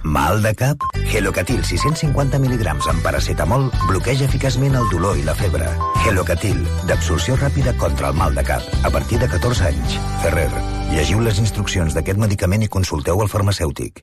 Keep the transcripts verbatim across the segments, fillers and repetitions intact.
Mal de cap? Helocatil sis-cents cinquanta mil·ligrams amb paracetamol bloqueja eficaçment el dolor i la febre. Helocatil, d'absorció ràpida contra el mal de cap. A partir de catorze anys. Ferrer. Llegiu les instruccions d'aquest medicament i consulteu el farmacèutic.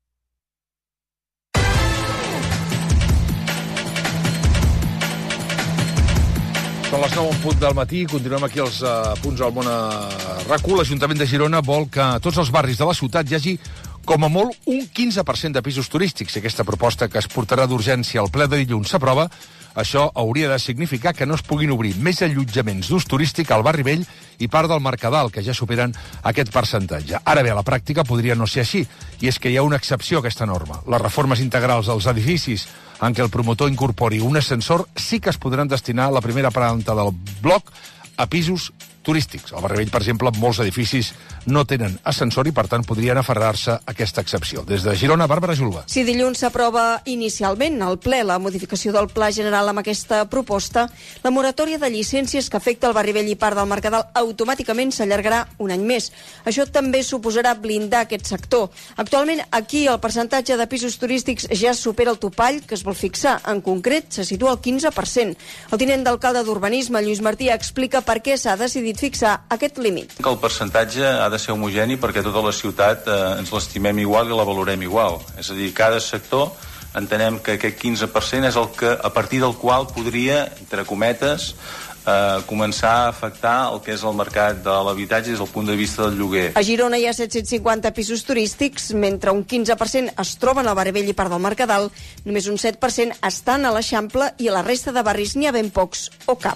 Són les nou en punt del matí, continuem aquí als uh, punts al món a RAC1. L'Ajuntament de Girona vol que a tots els barris de la ciutat hi hagi com a molt un quinze per cent de pisos turístics. Si aquesta proposta que es portarà d'urgència al ple de dilluns s'aprova, això hauria de significar que no es puguin obrir més allotjaments d'ús turístic al barri vell i part del Mercadal, que ja superen aquest percentatge. Ara bé, a la pràctica podria no ser així, i és que hi ha una excepció a aquesta norma. Les reformes integrals als edificis en què el promotor incorpori un ascensor sí que es podran destinar a la primera planta del bloc a pisos turístics. Al barri vell, per exemple, molts edificis no tenen ascensor i, per tant, podrien aferrar-se a aquesta excepció. Des de Girona, Bàrbara Julva. Si dilluns s'aprova inicialment al ple la modificació del Pla General amb aquesta proposta, la moratòria de llicències que afecta el barri vell i part del Mercadal automàticament s'allargarà un any més. Això també suposarà blindar aquest sector. Actualment, aquí el percentatge de pisos turístics ja supera el topall que es vol fixar. En concret, se situa al quinze per cent. El tinent d'alcalde d'Urbanisme, Lluís Martí, explica per què s'ha decidit fixar aquest límit. El percentatge ha de ser homogeni perquè tota la ciutat eh, ens l'estimem igual i la valorem igual. És a dir, cada sector entenem que aquest quinze per cent és el que, a partir del qual podria, entre cometes, eh, començar a afectar el que és el mercat de l'habitatge des del punt de vista del lloguer. A Girona hi ha set-cents cinquanta pisos turístics, mentre un quinze per cent es troben al barri vell i part del Mercadal, només un set per cent estan a l'Eixample i a la resta de barris n'hi ha ben pocs o cap.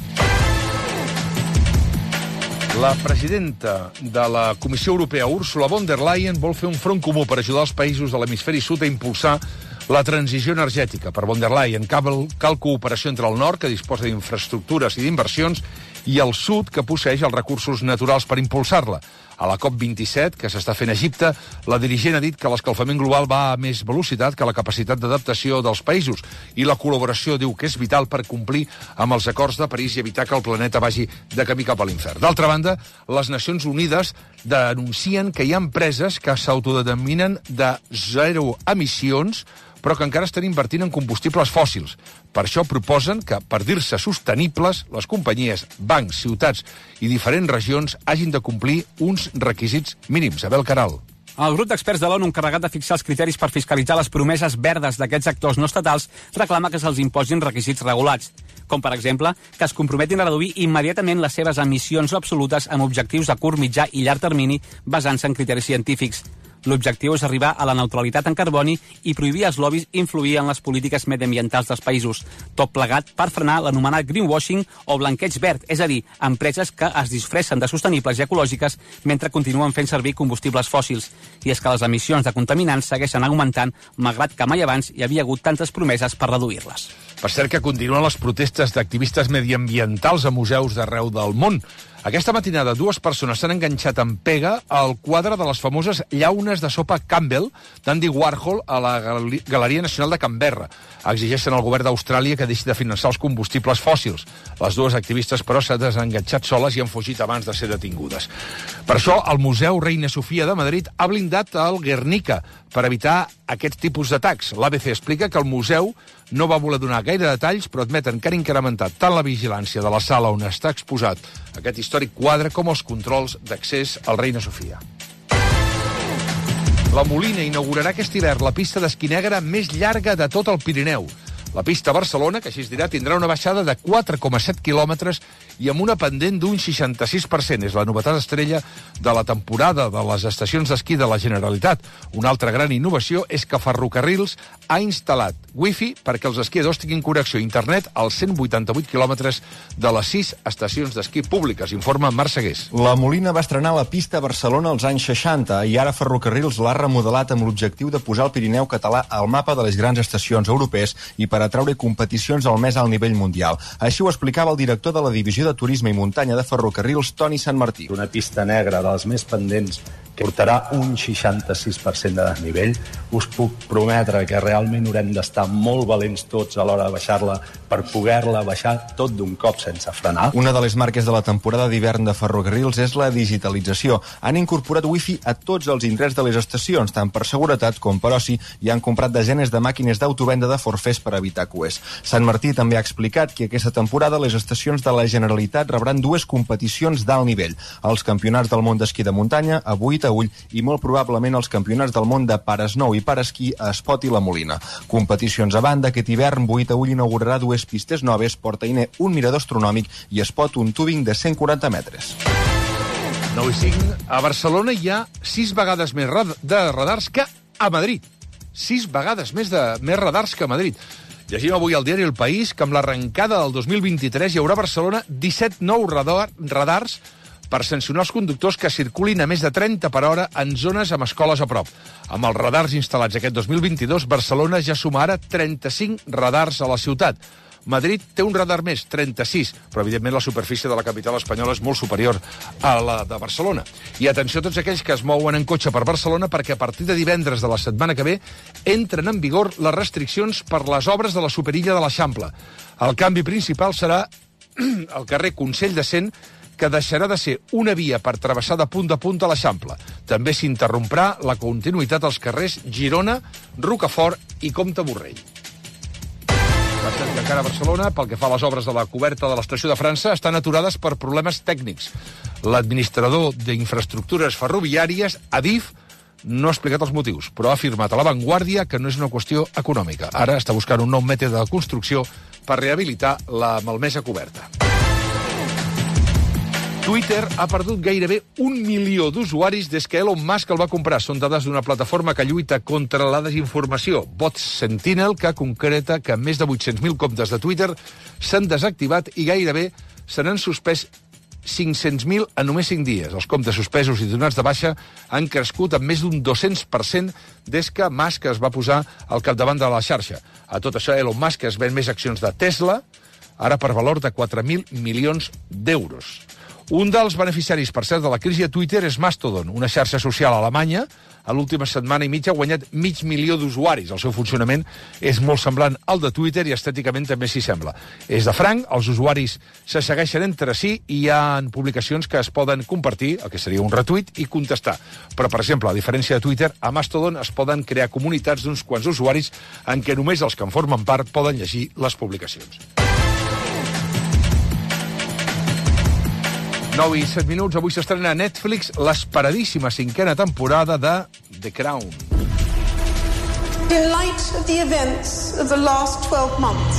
La presidenta de la Comissió Europea, Ursula von der Leyen, vol fer un front comú per ajudar els països de l'hemisferi sud a impulsar la transició energètica. Per von der Leyen cal, cal cooperació entre el nord, que disposa d'infraestructures i d'inversions, i el sud, que posseix els recursos naturals per impulsar-la. A la COP vint-i-set, que s'està fent a Egipte, la dirigent ha dit que l'escalfament global va a més velocitat que la capacitat d'adaptació dels països, i la col·laboració diu que és vital per complir amb els acords de París i evitar que el planeta vagi de camí cap a l'infern. D'altra banda, les Nacions Unides denuncien que hi ha empreses que s'autodenominen de zero emissions, però que encara estan invertint en combustibles fòssils. Per això proposen que, per dir-se sostenibles, les companyies, bancs, ciutats i diferents regions hagin de complir uns requisits mínims. Abel Caral. El grup d'experts de l'ONU encarregat de fixar els criteris per fiscalitzar les promeses verdes d'aquests actors no estatals reclama que se'ls imposin requisits regulats, com per exemple que es comprometin a reduir immediatament les seves emissions absolutes amb objectius a curt, mitjà i llarg termini basant-se en criteris científics. L'objectiu és arribar a la neutralitat en carboni i prohibir als lobbies influir en les polítiques mediambientals dels països, tot plegat per frenar l'anomenat greenwashing o blanqueig verd, és a dir, empreses que es disfressen de sostenibles i ecològiques mentre continuen fent servir combustibles fòssils. I és que les emissions de contaminants segueixen augmentant, malgrat que mai abans hi havia hagut tantes promeses per reduir-les. Per cert que continuen les protestes d'activistes mediambientals a museus d'arreu del món. Aquesta matinada, dues persones s'han enganxat amb pega al quadre de les famoses llaunes de sopa Campbell d'Andy Warhol a la Galeria Nacional de Canberra. Exigeixen al govern d'Austràlia que deixi de finançar els combustibles fòssils. Les dues activistes, però, s'han desenganxat soles i han fugit abans de ser detingudes. Per això, el Museu Reina Sofia de Madrid ha blindat el Guernica per evitar aquest tipus d'atacs. L'A B C explica que el museu no va voler donar gaire detalls, però admeten que han incrementat tant la vigilància de la sala on està exposat aquest històric quadre com els controls d'accés al Reina Sofia. La Molina inaugurarà aquest hivern la pista d'esquí negre més llarga de tot el Pirineu. La pista a Barcelona, que així es dirà, tindrà una baixada de quatre coma set quilòmetres i amb una pendent d'un seixanta-sis per cent. És la novetat estrella de la temporada de les estacions d'esquí de la Generalitat. Una altra gran innovació és que Ferrocarrils ha instal·lat wifi perquè els esquiadors tinguin connexió a internet als cent vuitanta-vuit quilòmetres de les sis estacions d'esquí públiques, informa Marc Segués. La Molina va estrenar la pista a Barcelona als anys seixanta i ara Ferrocarrils l'ha remodelat amb l'objectiu de posar el Pirineu català al mapa de les grans estacions europees i per atraure competicions al més alt nivell mundial. Així ho explicava el director de la Divisió de Turisme i Muntanya de Ferrocarrils, Toni Sant Martí. Una pista negra de les més pendents que portarà un seixanta-sis per cent de desnivell. Us puc prometre que realment haurem d'estar molt valents tots a l'hora de baixar-la per poder-la baixar tot d'un cop sense frenar. Una de les marques de la temporada d'hivern de Ferrocarrils és la digitalització. Han incorporat wifi a tots els indrets de les estacions, tant per seguretat com per oci, i han comprat desenes de màquines d'autovenda de forfers per evitar cues. Sant Martí també ha explicat que aquesta temporada les estacions de la Generalitat rebran dues competicions d'alt nivell, els campionats del món d'esquí de muntanya a Boí-Taüll i molt probablement els campionats del món de paresnou i paresquí a Espot i la Molina. Competicions a banda, aquest hivern Boí-Taüll inaugurarà dues pistes noves, Port-Ainé un mirador astronòmic i Espot un tubing de cent quaranta metres. nou i cinc. A Barcelona hi ha sis vegades més rad de radars que a Madrid. Sis vegades més de més radars que a Madrid. Llegim avui al diari El País que amb l'arrencada del dos mil vint-i-tres hi haurà a Barcelona disset nous radar, radars per sancionar els conductors que circulin a més de trenta per hora en zones amb escoles a prop. Amb els radars instal·lats aquest dos mil vint-i-dos, Barcelona ja suma ara trenta-cinc radars a la ciutat. Madrid té un radar més, trenta-sis, però evidentment la superfície de la capital espanyola és molt superior a la de Barcelona. I atenció a tots aquells que es mouen en cotxe per Barcelona, perquè a partir de divendres de la setmana que ve entren en vigor les restriccions per les obres de la superilla de l'Eixample. El canvi principal serà el carrer Consell de Cent, que deixarà de ser una via per travessar de punt a punt a l'Eixample. També s'interromprà la continuïtat als carrers Girona, Rocafort i Comte Borrell. Encara a Barcelona, pel que fa a les obres de la coberta de l'estació de França, estan aturades per problemes tècnics. L'administrador d'infraestructures ferroviàries, Adif, no ha explicat els motius, però ha afirmat a La Vanguardia que no és una qüestió econòmica. Ara està buscant un nou mètode de construcció per rehabilitar la malmesa coberta. Twitter ha perdut gairebé un milió d'usuaris des que Elon Musk el va comprar. Són dades d'una plataforma que lluita contra la desinformació, Bots Sentinel, que concreta que més de vuit-cents mil comptes de Twitter s'han desactivat i gairebé se n'han suspès cinc-cents mil en només cinc dies. Els comptes suspesos i donats de baixa han crescut en més d'un dos-cents per cent des que Musk es va posar al capdavant de la xarxa. A tot això, Elon Musk es ven més accions de Tesla, ara per valor de quatre mil milions d'euros. Un dels beneficiaris, per cert, de la crisi a Twitter és Mastodon, una xarxa social alemanya. A l'última setmana i mitja ha guanyat mig milió d'usuaris. El seu funcionament és molt semblant al de Twitter i estèticament també s'hi sembla. És de franc, els usuaris se segueixen entre si i hi ha publicacions que es poden compartir, el que seria un retuit, i contestar. Però, per exemple, a diferència de Twitter, a Mastodon es poden crear comunitats d'uns quants usuaris en què només els que en formen part poden llegir les publicacions. nou i set minuts, avui s'estrena a Netflix l'esperadíssima cinquena temporada de The Crown. In light of the events of the last twelve months,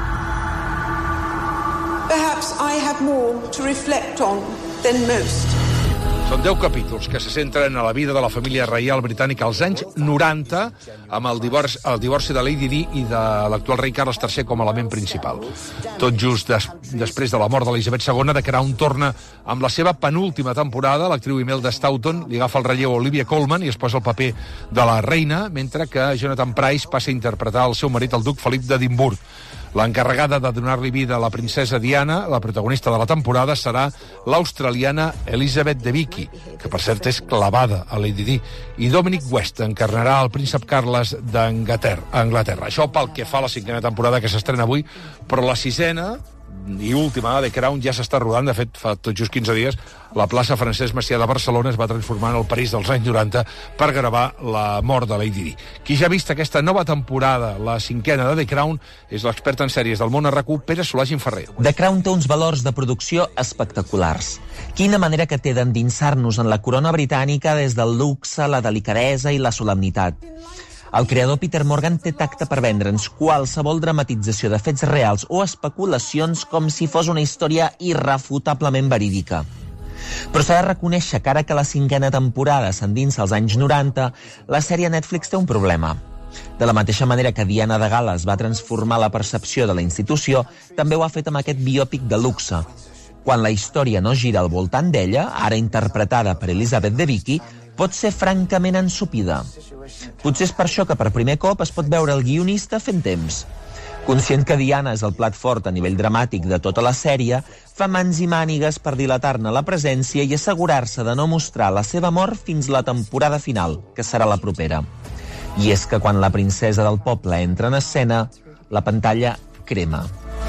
perhaps I have more to reflect on than most. Són deu capítols que se centren a la vida de la família reial britànica als anys noranta, amb el divorci, el divorci de Lady Di i de l'actual rei Carles tercer com a element principal. Tot just des, després de la mort d'Elisabet segona, The Crown torna amb la seva penúltima temporada. L'actriu Imelda Staunton li agafa el relleu a Olivia Colman i es posa el paper de la reina, mentre que Jonathan Pryce passa a interpretar el seu marit, el duc Felip d'Edimburg. L'encarregada de donar-li vida a la princesa Diana, la protagonista de la temporada, serà l'australiana Elizabeth Debicki, que per cert és clavada a Lady Di, i Dominic West encarnarà el príncep Carles d'Anglaterra. Això pel que fa a la cinquena temporada que s'estrena avui, però la sisena i última, The Crown, ja s'està rodant. De fet, fa tot just quinze dies, la plaça Francesc Macià de Barcelona es va transformar en el París dels anys noranta per gravar la mort de Lady Di. Qui ja ha vist aquesta nova temporada, la cinquena de The Crown, és l'expert en sèries del món a RAC u, Pere Solà-Gimferrer. The Crown té uns valors de producció espectaculars. Quina manera que té d'endinsar-nos en la corona britànica des del luxe, la delicadesa i la solemnitat. El creador Peter Morgan té tacte per vendre'ns qualsevol dramatització de fets reals o especulacions com si fos una història irrefutablement verídica. Però s'ha de reconèixer que ara que la cinquena temporada s'endinsa als anys noranta, la sèrie Netflix té un problema. De la mateixa manera que Diana de Gal·les va transformar la percepció de la institució, també ho ha fet amb aquest biòpic de luxe. Quan la història no gira al voltant d'ella, ara interpretada per Elizabeth Debicki, pot ser francament ensopida. Potser és per això que per primer cop es pot veure el guionista fent temps. Conscient que Diana és el plat fort a nivell dramàtic de tota la sèrie, fa mans i mànigues per dilatar-ne la presència i assegurar-se de no mostrar la seva mort fins la temporada final, que serà la propera. I és que quan la princesa del poble entra en escena, la pantalla crema.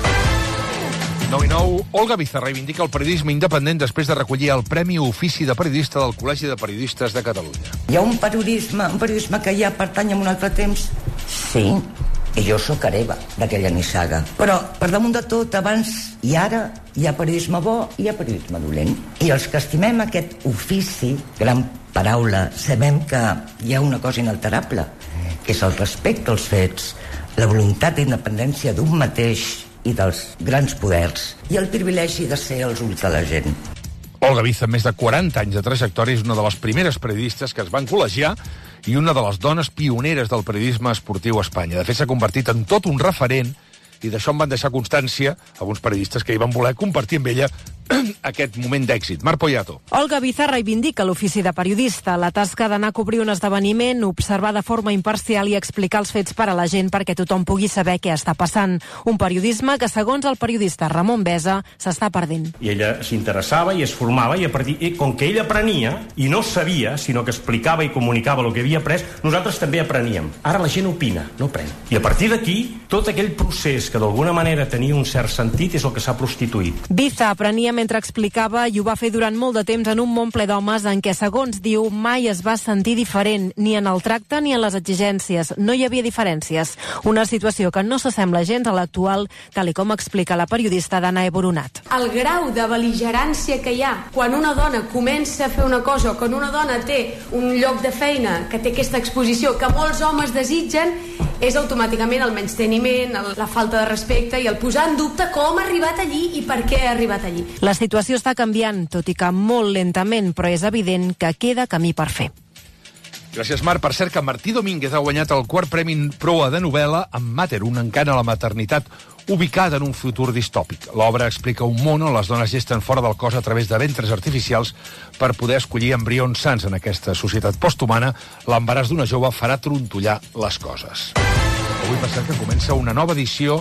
nou i nou, Olga Bizar reivindica el periodisme independent després de recollir el Premi Ofici de Periodista del Col·legi de Periodistes de Catalunya. Hi ha un periodisme, un periodisme que ja pertany a un altre temps? Sí, i jo sóc hereva d'aquella nissaga. Però, per damunt de tot, abans i ara, hi ha periodisme bo i hi ha periodisme dolent. I els que estimem aquest ofici, gran paraula, sabem que hi ha una cosa inalterable, que és el respecte als fets, la voluntat d'independència d'un mateix i dels grans poders, i el privilegi de ser els ulls de la gent. Olga Bizar, amb més de quaranta anys de trajectòria, és una de les primeres periodistes que es van col·legiar i una de les dones pioneres del periodisme esportiu a Espanya. De fet, s'ha convertit en tot un referent, i d'això en van deixar constància alguns periodistes que hi van voler compartir amb ella aquest moment d'èxit. Marc Poyato. Olga Bizar reivindica l'ofici de periodista, la tasca d'anar a cobrir un esdeveniment, observar de forma imparcial i explicar els fets per a la gent perquè tothom pugui saber què està passant. Un periodisme que, segons el periodista Ramon Besa, s'està perdent. I ella s'interessava i es formava, i a partir, i com que ella aprenia, i no sabia, sinó que explicava i comunicava el que havia après, nosaltres també apreníem. Ara la gent opina, no aprèn. I a partir d'aquí, tot aquell procés que d'alguna manera tenia un cert sentit és el que s'ha prostituït. Bizar aprenia mentre explicava i ho va fer durant molt de temps en un món ple d'homes en què, segons diu, mai es va sentir diferent, ni en el tracte ni en les exigències. No hi havia diferències. Una situació que no s'assembla gens a l'actual, tal i com explica la periodista Danae Boronat. El grau de bel·ligerància que hi ha quan una dona comença a fer una cosa o quan una dona té un lloc de feina que té aquesta exposició que molts homes desitgen, és automàticament el menysteniment, la falta de respecte i el posar en dubte com ha arribat allí i per què ha arribat allí. La situació està canviant, tot i que molt lentament, però és evident que queda camí per fer. Gràcies, Marc. Per cert, que Martí Domínguez ha guanyat el quart Premi Proa de novel·la amb Mater, un encant a la maternitat ubicada en un futur distòpic. L'obra explica un món on les dones gesten fora del cos a través de ventres artificials per poder escollir embrions sans. En aquesta societat posthumana, l'embaràs d'una jove farà trontollar les coses. Avui, per cert, que comença una nova edició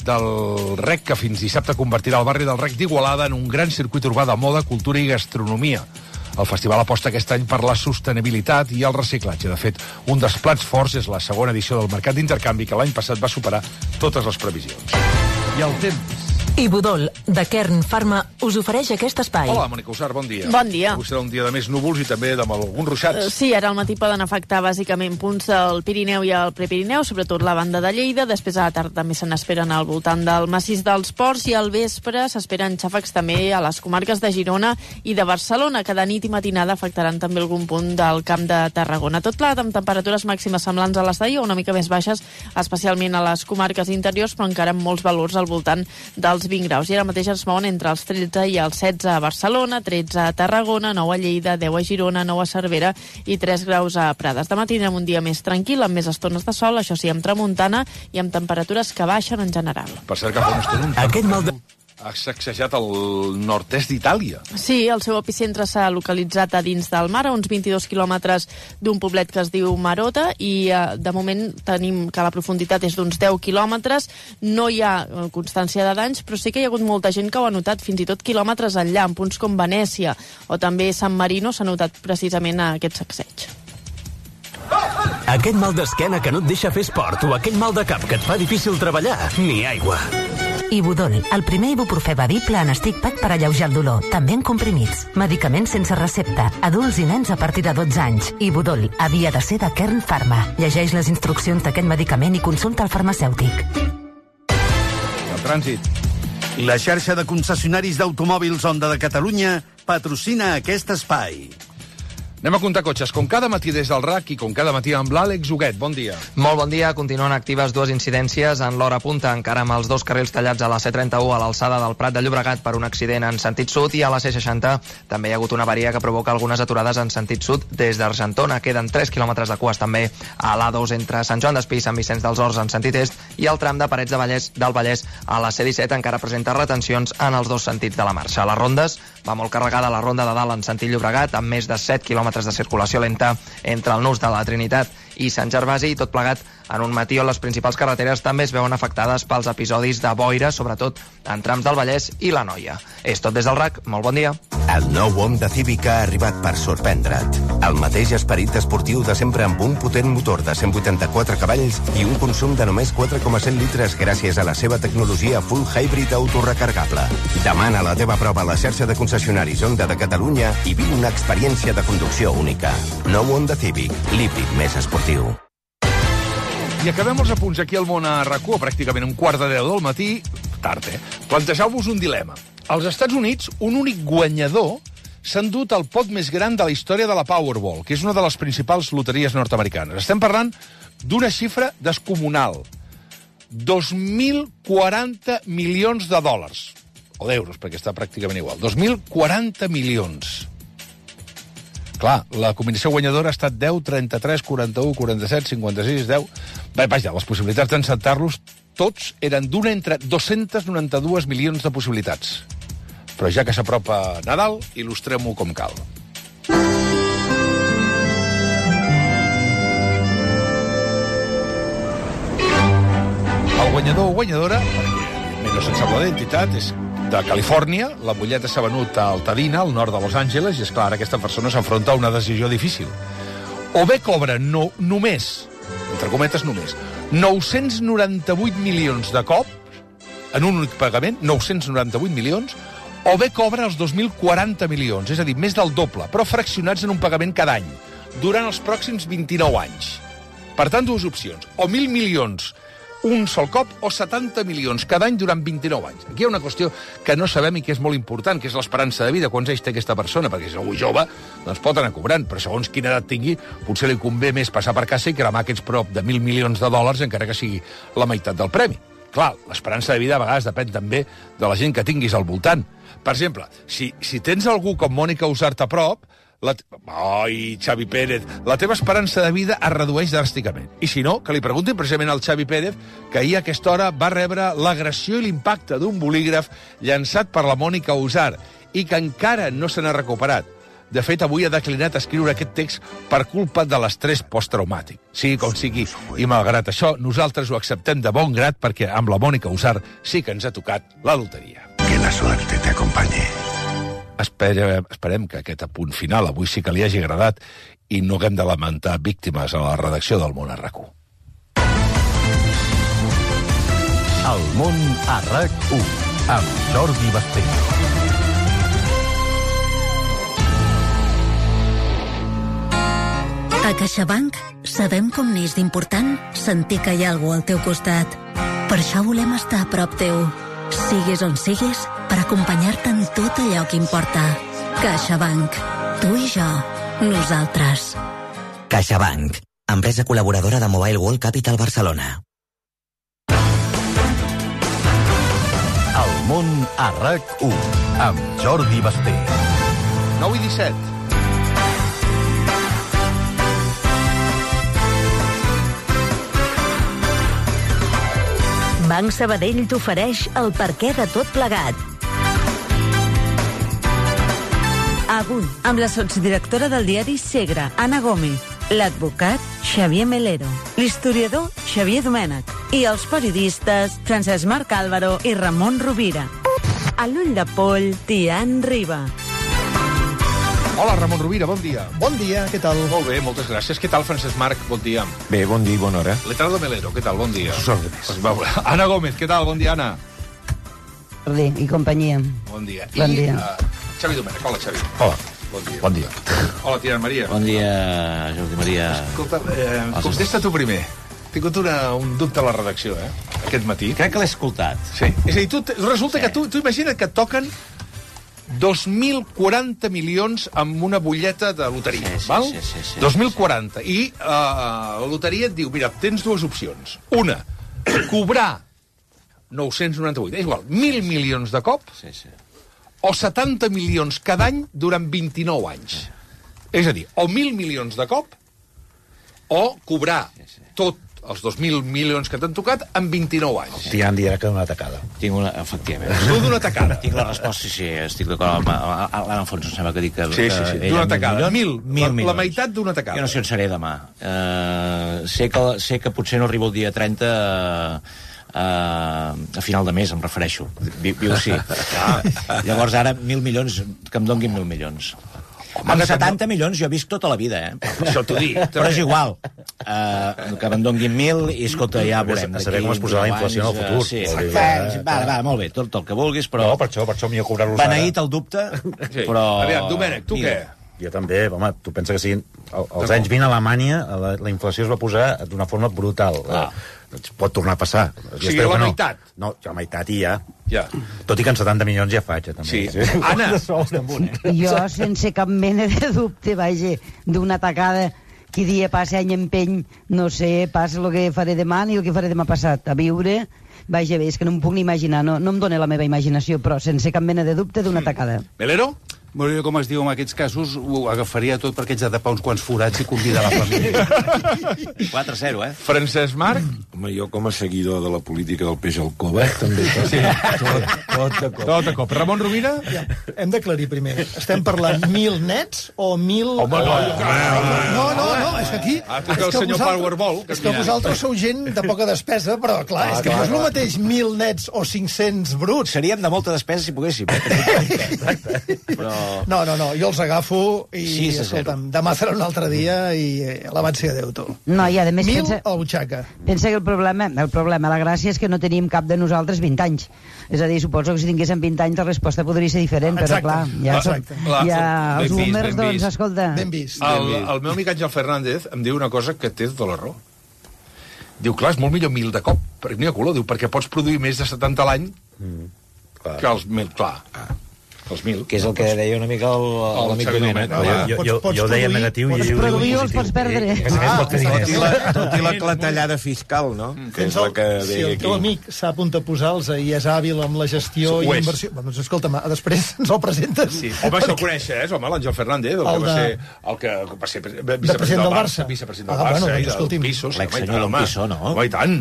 del R E C, que fins dissabte convertirà el barri del R E C d'Igualada en un gran circuit urbà de moda, cultura i gastronomia. El festival aposta aquest any per la sostenibilitat i el reciclatge. De fet, un dels plats forts és la segona edició del Mercat d'Intercanvi, que l'any passat va superar totes les previsions. I el temps. Ibudol, de Kern Pharma, us ofereix aquest espai. Hola, Mònica Usar, bon dia. Bon dia. Avui serà un dia de més núvols i també de alguns ruixats. Sí, ara al matí poden afectar bàsicament punts del Pirineu i el Prepirineu, sobretot la banda de Lleida. Després a la tarda també se n'esperen al voltant del massís dels Ports i al vespre s'esperen xàfecs també a les comarques de Girona i de Barcelona, que de nit i matinada afectaran també algun punt del Camp de Tarragona. Tot plat amb temperatures màximes semblants a les d'ahir o una mica més baixes, especialment a les comarques interiors, però encara amb molts valors al voltant dels vint graus. I ara mateix es mouen entre els tretze i els setze a Barcelona, tretze a Tarragona, nou a Lleida, deu a Girona, nou a Cervera i tres graus a Prades. Demà tindrem un dia més tranquil, amb més estones de sol, això sí, amb tramuntana i amb temperatures que baixen en general. Per cert, que fa una estona un Aquest mal de... ha sacsejat el nord-est d'Itàlia. Sí, el seu epicentre s'ha localitzat a dins del mar, a uns vint-i-dos quilòmetres d'un poblet que es diu Marota, i eh, de moment tenim que la profunditat és d'uns deu quilòmetres. No hi ha constància de danys, però sí que hi ha hagut molta gent que ho ha notat, fins i tot quilòmetres enllà, en punts com Venècia o també San Marino s'ha notat precisament aquest sacseig. Aquest mal d'esquena que no et deixa fer esport o aquell mal de cap que et fa difícil treballar, ni aigua. Ibudol, el primer ibuprofè bevible en stick pack per alleujar el dolor, també en comprimits. Medicaments sense recepta, adults i nens a partir de dotze anys. Ibudol havia de ser de Kern Pharma. Llegeix les instruccions d'aquest medicament i consulta el farmacèutic. El trànsit. La xarxa de concessionaris d'automòbils Honda de Catalunya patrocina aquest espai. Anem a comptar cotxes, com cada matí des del R A C i com cada matí amb l'Àlex Huguet. Bon dia. Molt bon dia. Continuen actives dues incidències en l'hora punta, encara amb els dos carrils tallats a la C trenta-u a l'alçada del Prat de Llobregat per un accident en sentit sud, i a la C seixanta també hi ha hagut una avaria que provoca algunes aturades en sentit sud des d'Argentona. Queden tres quilòmetres de cues també a l'A dos entre Sant Joan d'Espí i Sant Vicenç dels Horts en sentit est, i el tram de Parets de Vallès del Vallès a la C disset encara presenta retencions en els dos sentits de la marxa. A les rondes va molt carregada la ronda de dalt en sentit Llobregat, amb més de set quilòmetres de circulació lenta entre el Nus de la Trinitat i Sant Gervasi, i tot plegat en un matí on les principals carreteres també es veuen afectades pels episodis de boira, sobretot en trams del Vallès i l'Anoia. És tot des del R A C, molt bon dia. El nou Honda Civic ha arribat per sorprendre't. El mateix esperit esportiu de sempre amb un potent motor de cent vuitanta-quatre cavalls i un consum de només quatre coma set litres gràcies a la seva tecnologia full hybrid autorecargable. Demana la teva prova a la xarxa de concessionaris Honda de Catalunya i viu una experiència de conducció única. Nou Honda Civic, l'híbrid més esportiu. I acabem els apunts aquí al món a R A C u, pràcticament un quart de deu del matí, tard, eh? Plantejeu-vos un dilema. Als Estats Units, un únic guanyador s'ha endut el pot més gran de la història de la Powerball, que és una de les principals loteries nord-americanes. Estem parlant d'una xifra descomunal. dos mil quaranta milions de dòlars. O d'euros, perquè està pràcticament igual. dos mil quaranta milions. Clar, la combinació guanyadora ha estat deu, trenta-tres, quaranta-u, quaranta-set, cinquanta-sis, deu... Bé, vaja, les possibilitats d'encertar-los tots eren d'una entre dos-cents noranta-dos milions de possibilitats. Però ja que s'apropa Nadal, il·lustrem-ho com cal. El guanyador o guanyadora, perquè no se'n sap la identitat, és de Califòrnia. La butlleta s'ha venut a Altadena, al nord de Los Angeles, i és clar, aquesta persona s'enfronta a una decisió difícil. O bé cobra no, només, entre cometes només, nou-cents noranta-vuit milions de cop, en un únic pagament, nou-cents noranta-vuit milions, o bé cobra els dos mil quaranta milions, és a dir, més del doble, però fraccionats en un pagament cada any, durant els pròxims vint-i-nou anys. Per tant, dues opcions. O mil milions un sol cop, o setanta milions cada any durant vint-i-nou anys. Aquí hi ha una qüestió que no sabem i que és molt important, que és l'esperança de vida. Quants anys té aquesta persona? Perquè si algú jove, doncs pot anar cobrant, però segons quina edat tingui, potser li convé més passar per casa i cremar aquests prop de mil milions de dòlars, encara que sigui la meitat del premi. Clar, l'esperança de vida a vegades depèn també de la gent que tinguis al voltant. Per exemple, si, si tens algú com Mònica Usart a prop, la te... Ai, Xavi Pérez, la teva esperança de vida es redueix dràsticament. I si no, que li preguntin precisament al Xavi Pérez, que ahir a aquesta hora va rebre l'agressió i l'impacte d'un bolígraf llançat per la Mònica Usart i que encara no se n'ha recuperat. De fet, avui ha declinat escriure aquest text per culpa de l'estrès posttraumàtic. Sigui com sigui, i malgrat això, nosaltres ho acceptem de bon grat perquè amb la Mònica Usart sí que ens ha tocat la loteria. Que la suerte te acompañe. Esperem, esperem que aquest apunt final avui sí que li hagi agradat i no haguem de lamentar víctimes a la redacció del Món a R A C u. El Món a R A C u, amb Jordi Basté. A CaixaBank sabem com n'és d'important sentir que hi ha algú al teu costat. Per això volem estar a prop teu, siguis on siguis, per acompanyar-te en tot allò que importa. CaixaBank. Tu i jo. Nosaltres. CaixaBank. Empresa col·laboradora de Mobile World Capital Barcelona. El Món a R A C u, amb Jordi Basté. nou i disset. Banc Sabadell t'ofereix el perquè de tot plegat. Avui, amb la sotsdirectora del diari Segre, Anna Gómez, l'advocat Xavier Melero, l'historiador Xavier Domènech i els periodistes Francesc Marc Álvaro i Ramon Rovira. A l'ull de poll, Tian Riba. Hola, Ramon Rovira, bon dia. Bon dia, què tal? Molt bé, moltes gràcies. Què tal, Francesc Marc? Bon dia. Bé, bon dia i bona hora. Letrado Melero, què tal? Bon dia. Pues, Anna Gómez, què tal? Bon dia, Anna. Bé, i companyia. Bon dia. Bon I, dia. Uh, Xavi Domènech, hola, Xavi. Hola. Bon dia. Bon dia. Hola, Tia Maria. Bon dia, Jordi Maria. Escolta, eh, contesta tu primer. He tingut una, un dubte a la redacció, eh? Aquest matí. Crec que l'he escoltat. Sí. És a dir, tu, resulta sí. que tu, tu imagina't que et toquen dos mil quaranta milions amb una butlleta de loteria, sí, sí, val? Sí, sí, sí, dos mil quaranta. I uh, la loteria et diu, mira, tens dues opcions. Una, cobrar nou-cents noranta-vuit, és igual, mil milions de cop, sí, sí. o setanta milions cada any durant vint-i-nou anys. Sí. És a dir, o mil milions de cop, o cobrar sí, sí. tot els dos mil milions que t'han tocat en vint-i-nou anys. Tirant dirà que d'una tacada. Tinc una, efectivament. Tu d'una tacada. Tinc la resposta, sí, sí, estic d'acord amb l'Anna Alfonso, em sembla que dic que... Sí, sí, sí, d'una tacada. Mil, mil la, la meitat d'una tacada. Jo no sé on seré demà. Uh, sé, que, sé que potser no arribo el dia trenta... Uh, a final de mes, em refereixo. Viu, viu sí. Ah. Llavors ara, mil milions, que em donguin mil milions. Home, amb setanta no... milions jo visc tota la vida, eh? Això t'ho dic. Però és igual. Uh, que me'n donguin mil i, escolta, ja veurem. A saber com es posarà la inflació en el futur. Uh, sí, exacte. Va, va, molt bé, tot, tot el que vulguis, però... No, per això, per això millor cobrar-los ara. Beneït el dubte, sí. Però... Aviam, Domènec, tu Mira. què? Jo també, home, tu pensa que siguin... Als anys vint a Alemanya la, la inflació es va posar d'una forma brutal. Ah. Pot tornar a passar. O sigui, la no. meitat. No, la meitat i ja. Ja. Tot i que en setanta milions ja faig, ja, també. Sí. sí. Anna! Jo, sense cap mena de dubte, vaja, d'una tacada qui dia passa any empeny, no sé pas el que faré demà ni el que faré demà passat. A viure, vaja, bé, és que no em puc ni imaginar, no, no em dóna la meva imaginació, però sense cap mena de dubte d'una tacada. Melero? Bueno, jo, com es diu en aquests casos, ho agafaria tot perquè ets de tapar uns quants forats i convidar la família. quatre a zero, eh? Francesc Marc? Home, jo com a seguidor de la política del peix al cove, també. Sí, tot, tot a cop. Tot a cop. Ramon Rovira? Ja, hem d'aclarir primer. Estem parlant mil nets o mil... Home, no, no, no, no, és que aquí... Ah, tu que el senyor Powerball... És que vosaltres sou gent de poca despesa, però, clar, és que no és el mateix mil nets o cinc-cents bruts. Seríem de molta despesa si poguéssim. Exacte. Però... No, no, no, jo els agafo i, sí, escolta'm, demà serà un altre dia i alabat sigui a Déu, tu. No, i a més... Mil pensa, a la butxaca. Pensa que el problema, el problema, la gràcia és que no tenim cap de nosaltres vint anys. És a dir, suposo que si tinguéssim vint anys la resposta podria ser diferent, però exacte, clar, ja, exacte. Som, ja els ben boomers, vist, doncs, vist. escolta... Ben vist. El, el meu amic Àngel Fernández em diu una cosa que té tota la raó. Diu, clar, és molt millor mil de cop, perquè n'hi ha color, diu, perquè pots produir més de setanta a l'any mm, que els mil, clar. Els mil. Que és el que deia una mica l'amic Domènec. Jo, jo, jo, jo deia negatiu i ell diu positiu. Els pots perdre. Tot i la, tot i la clatellada fiscal, no? Que és la que si el teu amic sap on te posar-los i és hàbil amb la gestió i inversió... Doncs escolta'm, després ens el presentes. Sí. Home, això ho coneixes, home, l'Àngel Fernández, el, el que va ser, el que va ser vicepresident del Barça, vicepresident del Barça, i del Pisos. L'exsenyor del Piso, no? Home, i tant.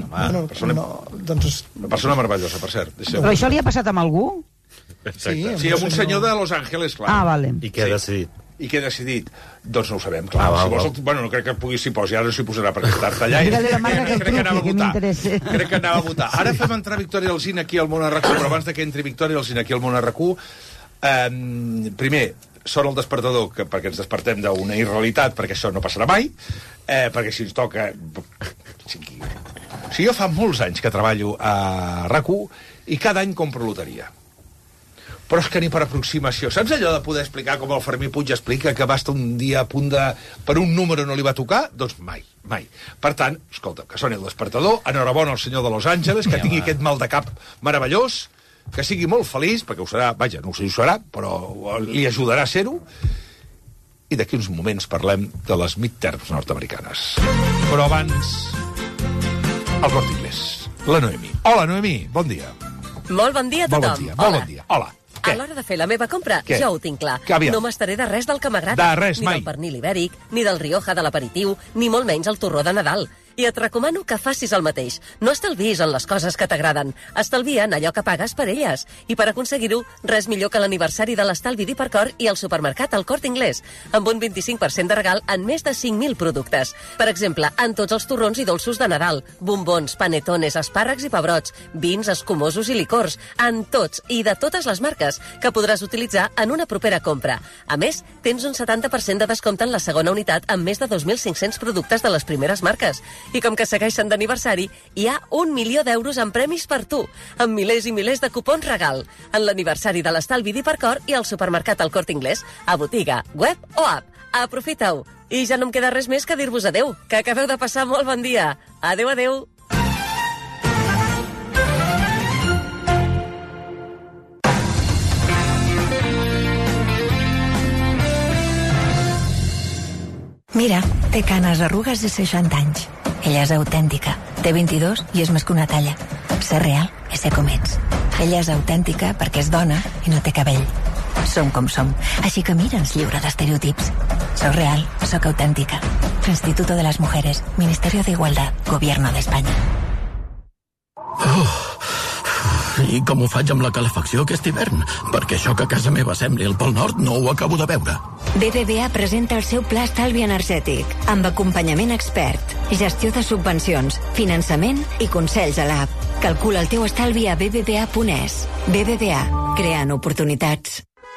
Doncs... Una persona meravellosa, per cert. Però això li ha passat amb algú? Sí, sí, amb un senyor de Los Angeles, clar. Ah, vale. I què ha decidit? I què ha decidit? Doncs no ho sabem, clar. Ah, va, si vols, va. bueno, no crec que pugui s'hi posi, ara no s'hi posarà perquè està allà. Dígale la marca que el crec que anava a truqui, que votar. m'interessa. Crec que anava a votar. Ara fem entrar Victòria Alsina aquí al Món R Q, però abans de que entri Victòria Alsina aquí al Món R Q, eh, primer, sona el despertador, que, perquè ens despertem d'una irrealitat, perquè això no passarà mai, eh, perquè si ens toca... O sigui, jo fa molts anys que treballo a R A C U i cada any compro loteria. Però és que ni per aproximació. Saps allò de poder explicar com el Fermí Puig explica que va estar un dia a punt de... per un número no li va tocar? Doncs mai, mai. Per tant, escolta, que soni el despertador, enhorabona al senyor de Los Angeles, que ja tingui va. Aquest mal de cap meravellós, que sigui molt feliç, perquè ho serà, vaja, no ho sé si ho serà, però li ajudarà a ser-ho, i d'aquí uns moments parlem de les midterms nord-americanes. Però abans, el Corte Inglés. La Noemí. Hola, Noemí, bon dia. Molt bon dia a tothom. Molt bon dia, molt bon dia. Hola. A l'hora de fer la meva compra, Què? ja ho tinc clar. Aviam. No m'estaré de res del que m'agrada. De res, ni mai. del pernil ibèric, ni del Rioja de l'aperitiu, ni molt menys el torró de Nadal. I et recomano que facis el mateix. No estalvis en les coses que t'agraden. Estalvia en allò que pagues per elles. I per aconseguir-ho, res millor que l'aniversari de l'estalvi d'Hipercor i el supermercat El Corte Inglés, amb un vint-i-cinc per cent de regal en més de cinc mil productes. Per exemple, en tots els torrons i dolços de Nadal, bombons, panetones, espàrrecs i pebrots, vins, escumosos i licors, en tots i de totes les marques, que podràs utilitzar en una propera compra. A més, tens un setanta per cent de descompte en la segona unitat amb més de dos mil cinc-cents productes de les primeres marques. I com que segueixen d'aniversari, hi ha un milió d'euros en premis per tu, amb milers i milers de cupons regal, en l'aniversari de l'estalvi d'Hipercor i al supermercat El Corte Inglés, a botiga, web o app. Aprofita-ho. I ja no em queda res més que dir-vos adeu, que acabeu de passar molt bon dia. Adeu, adeu. Mira, té canes, arrugues i seixanta anys. Ella és autèntica. Té vint-i-dos i és més que una talla. Ser real és ser com ets. Ella és autèntica perquè és dona i no té cabell. Som com som, així que mira'ns lliure d'estereotips. Soc real, soc autèntica. Instituto de las Mujeres, Ministerio de Igualdad, Gobierno de España. Oh, I com ho faig amb la calefacció aquest hivern? Perquè això que a casa meva sembli el Pol Nord no ho acabo de veure. B B V A presenta el seu pla estalvi energètic, amb acompanyament expert, gestió de subvencions, finançament i consells a l'app. Calcula el teu estalvi a b b v a punt e s. B B V A, creant oportunitats.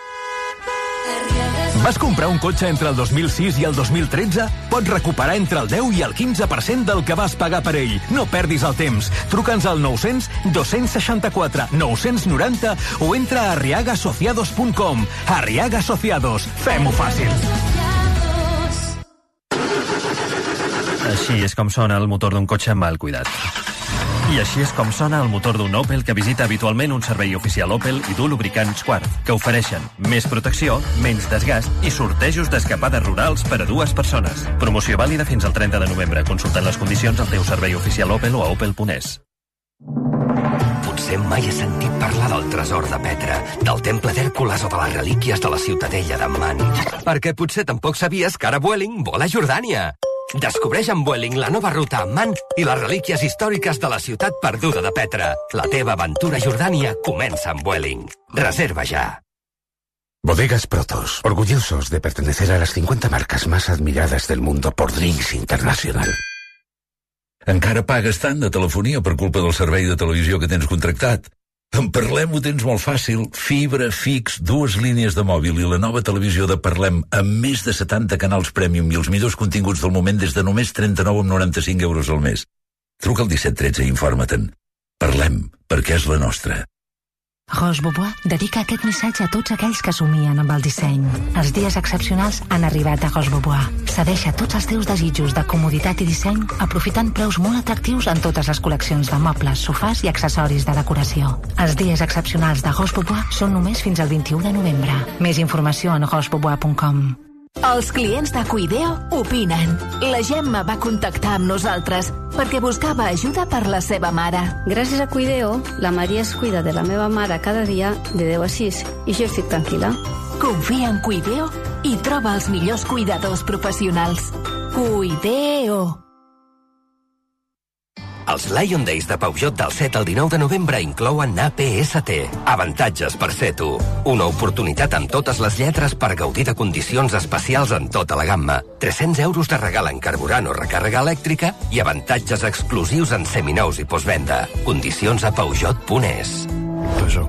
Vas comprar un cotxe entre el dos mil sis i el dos mil tretze? Pots recuperar entre el deu i el quinze per cent del que vas pagar per ell. No perdis el temps. Truca'ns al nou-cents dos seixanta-quatre nou-cents noranta o entra a arriaga asociados punt com. Arriaga Asociados. Fem-ho fàcil. Així és com sona el motor d'un cotxe mal cuidat. I així és com sona el motor d'un Opel que visita habitualment un servei oficial Opel i du lubricants Quart, que ofereixen més protecció, menys desgast i sortejos d'escapades rurals per a dues persones. Promoció vàlida fins al trenta de novembre. Consultant les condicions al teu servei oficial Opel o a opel punt e s. Potser mai has sentit parlar del tresor de Petra, del temple d'Hèrcules o de les relíquies de la ciutadella d'Amman. Perquè potser tampoc sabies que ara Vueling vola a Jordània. Descobreix amb Vueling la nova ruta a Amman i les relíquies històriques de la ciutat perduda de Petra. La teva aventura a Jordània comença amb Vueling. Reserva ja. Bodegas Protos, orgullosos de pertenecer a las cincuenta marcas más admiradas del mundo por Drinks International. Encara pagues tant de telefonia per culpa del servei de televisió que tens contractat? En Parlem ho tens molt fàcil. Fibra, fix, dues línies de mòbil i la nova televisió de Parlem amb més de setanta canals Premium i els millors continguts del moment des de només trenta-nou coma noranta-cinc euros al mes. Truca al disset tretze i informa-te'n. Parlem, perquè és la nostra. Roche Bobois dedica aquest missatge a tots aquells que somien amb el disseny. Els dies excepcionals han arribat a Roche Bobois. Cedeix a tots els teus desitjos de comoditat i disseny aprofitant preus molt atractius en totes les col·leccions de mobles, sofàs i accessoris de decoració. Els dies excepcionals de Roche Bobois són només fins al vint-i-u de novembre. Més informació a roche bobois punt com. Els clients de Cuideo opinen. La Gemma va contactar amb nosaltres perquè buscava ajuda per la seva mare. Gràcies a Cuideo, la Maria es cuida de la meva mare cada dia de deu a sis i jo estic tranquil·la. Confia en Cuideo i troba els millors cuidadors professionals. Cuideo. Els Lion Days de Peugeot del set al dinou de novembre inclouen A P S T. Avantatges per ser tu. Una oportunitat amb totes les lletres per gaudir de condicions especials en tota la gamma. tres-cents euros de regal en carburant o recàrrega elèctrica i avantatges exclusius en seminous i postvenda. Condicions a peugeot punt e s. Peugeot.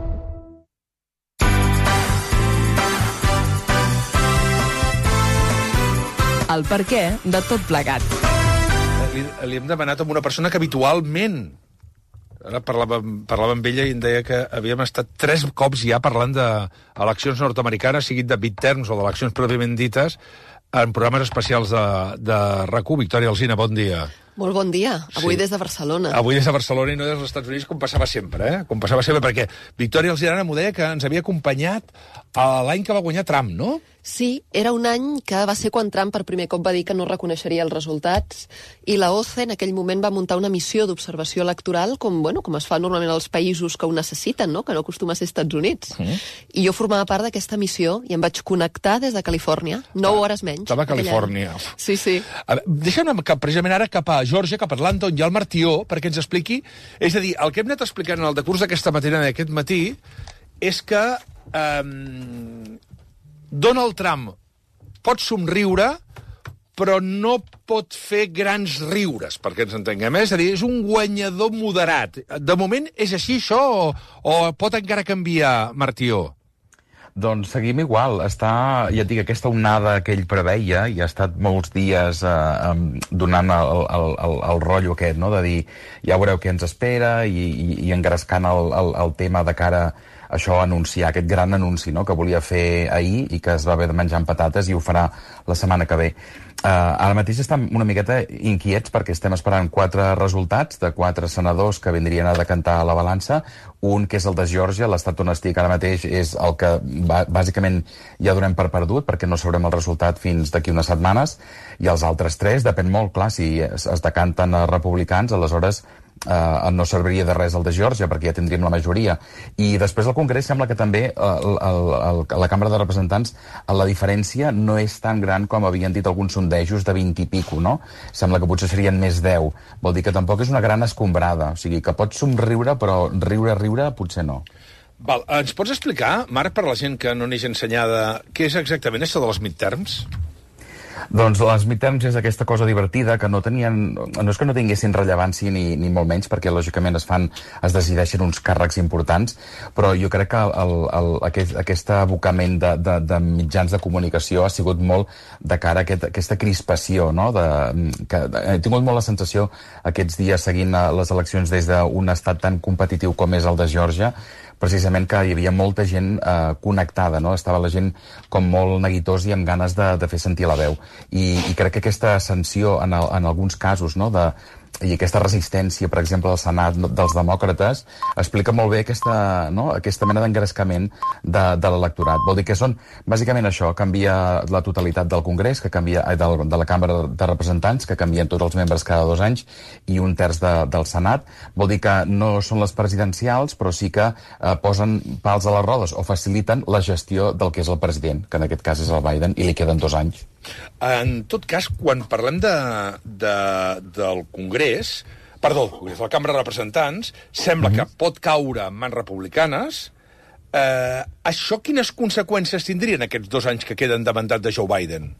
El perquè de tot plegat. Li, li hem demanat a una persona que habitualment, ara parlàvem, parlàvem amb ella i em deia que havíem estat tres cops ja parlant d'eleccions nord-americanes, siguin de midterms o d'eleccions pròpiament dites, en programes especials de, de R A C u. Victòria Alsina, bon dia. Molt bon dia. Avui sí. Des de Barcelona. Avui des de Barcelona i no des dels Estats Units, com passava sempre, eh? Com passava sempre, perquè Victòria Alsina m'ho deia que ens havia acompanyat l'any que va guanyar Trump, no? Sí, era un any que va ser quan Trump per primer cop va dir que no reconeixeria els resultats i la O C E en aquell moment va muntar una missió d'observació electoral com, bueno, com es fa normalment als països que ho necessiten, no? Que no acostuma a ser Estats Units. Mm. I jo formava part d'aquesta missió i em vaig connectar des de Califòrnia, nou hores menys. Estava a Califòrnia. Sí, sí. A veure, deixa'm anar precisament ara cap a Georgia, cap a Atlanta, on hi ha el Martió, perquè ens expliqui... És a dir, el que hem anat explicant en el decurs d'aquesta matinada d'aquest matí és que eh, Donald Trump pot somriure, però no pot fer grans riures, perquè ens entenguem. És a dir, és un guanyador moderat. De moment és així, això, o, o pot encara canviar, Martió? Doncs seguim igual. Està, ja et dic, aquesta onada que ell preveia i ha estat molts dies eh, donant el, el, el, el rotllo aquest, no?, de dir, ja veureu què ens espera, i, i, i engrescant el, el, el tema de cara això, anunciar, aquest gran anunci, no?, que volia fer ahir i que es va haver de menjar amb patates i ho farà la setmana que ve. Uh, ara mateix estem una miqueta inquiets perquè estem esperant quatre resultats de quatre senadors que vindrien a decantar la balança. Un, que és el de Geòrgia, l'estat on estic ara mateix, és el que bàsicament ja donem per perdut perquè no sabrem el resultat fins d'aquí unes setmanes, i els altres tres depèn molt, clar, si es, es decanten a republicans, aleshores Uh, no serviria de res el de Geòrgia, perquè ja tindríem la majoria. I després al Congrés sembla que també uh, el, el, el, la Cambra de Representants la diferència no és tan gran com havien dit alguns sondejos de vint i pico, no? Sembla que potser serien més deu. Vol dir que tampoc és una gran escombrada. O sigui, que pots somriure, però riure, riure, potser no. Val, ens pots explicar, Marc, per la gent que no n'és ensenyada, què és exactament això de les midterms? Doncs les midterms és aquesta cosa divertida que no tenien... No és que no tinguessin rellevància ni, ni molt menys, perquè lògicament es fan, es decideixen uns càrrecs importants, però jo crec que el, el, aquest, aquest abocament de, de, de mitjans de comunicació ha sigut molt de cara a aquest, aquesta crispació, no? De, que, he tingut molt la sensació aquests dies seguint les eleccions des d'un estat tan competitiu com és el de Geòrgia, precisament que hi havia molta gent eh, connectada, no? Estava la gent com molt neguitós i amb ganes de, de fer sentir la veu. I, i crec que aquesta ascensió en, el, en alguns casos, no?, de, i aquesta resistència, per exemple, al Senat dels demòcrates, explica molt bé aquesta, no?, aquesta mena d'engrescament de, de l'electorat. Vol dir que són, bàsicament això, canvia la totalitat del Congrés, que canvia, eh, de, de la Cambra de Representants, que canvien tots els membres cada dos anys, i un terç de, del Senat. Vol dir que no són les presidencials, però sí que eh, posen pals a les rodes o faciliten la gestió del que és el president, que en aquest cas és el Biden, i li queden dos anys. En tot cas, quan parlem de, de, del Congrés, perdó, del Congrés, de la Cambra de Representants, sembla mm-hmm. que pot caure en mans republicanes. Eh, això quines conseqüències tindrien aquests dos anys que queden de mandat de Joe Biden?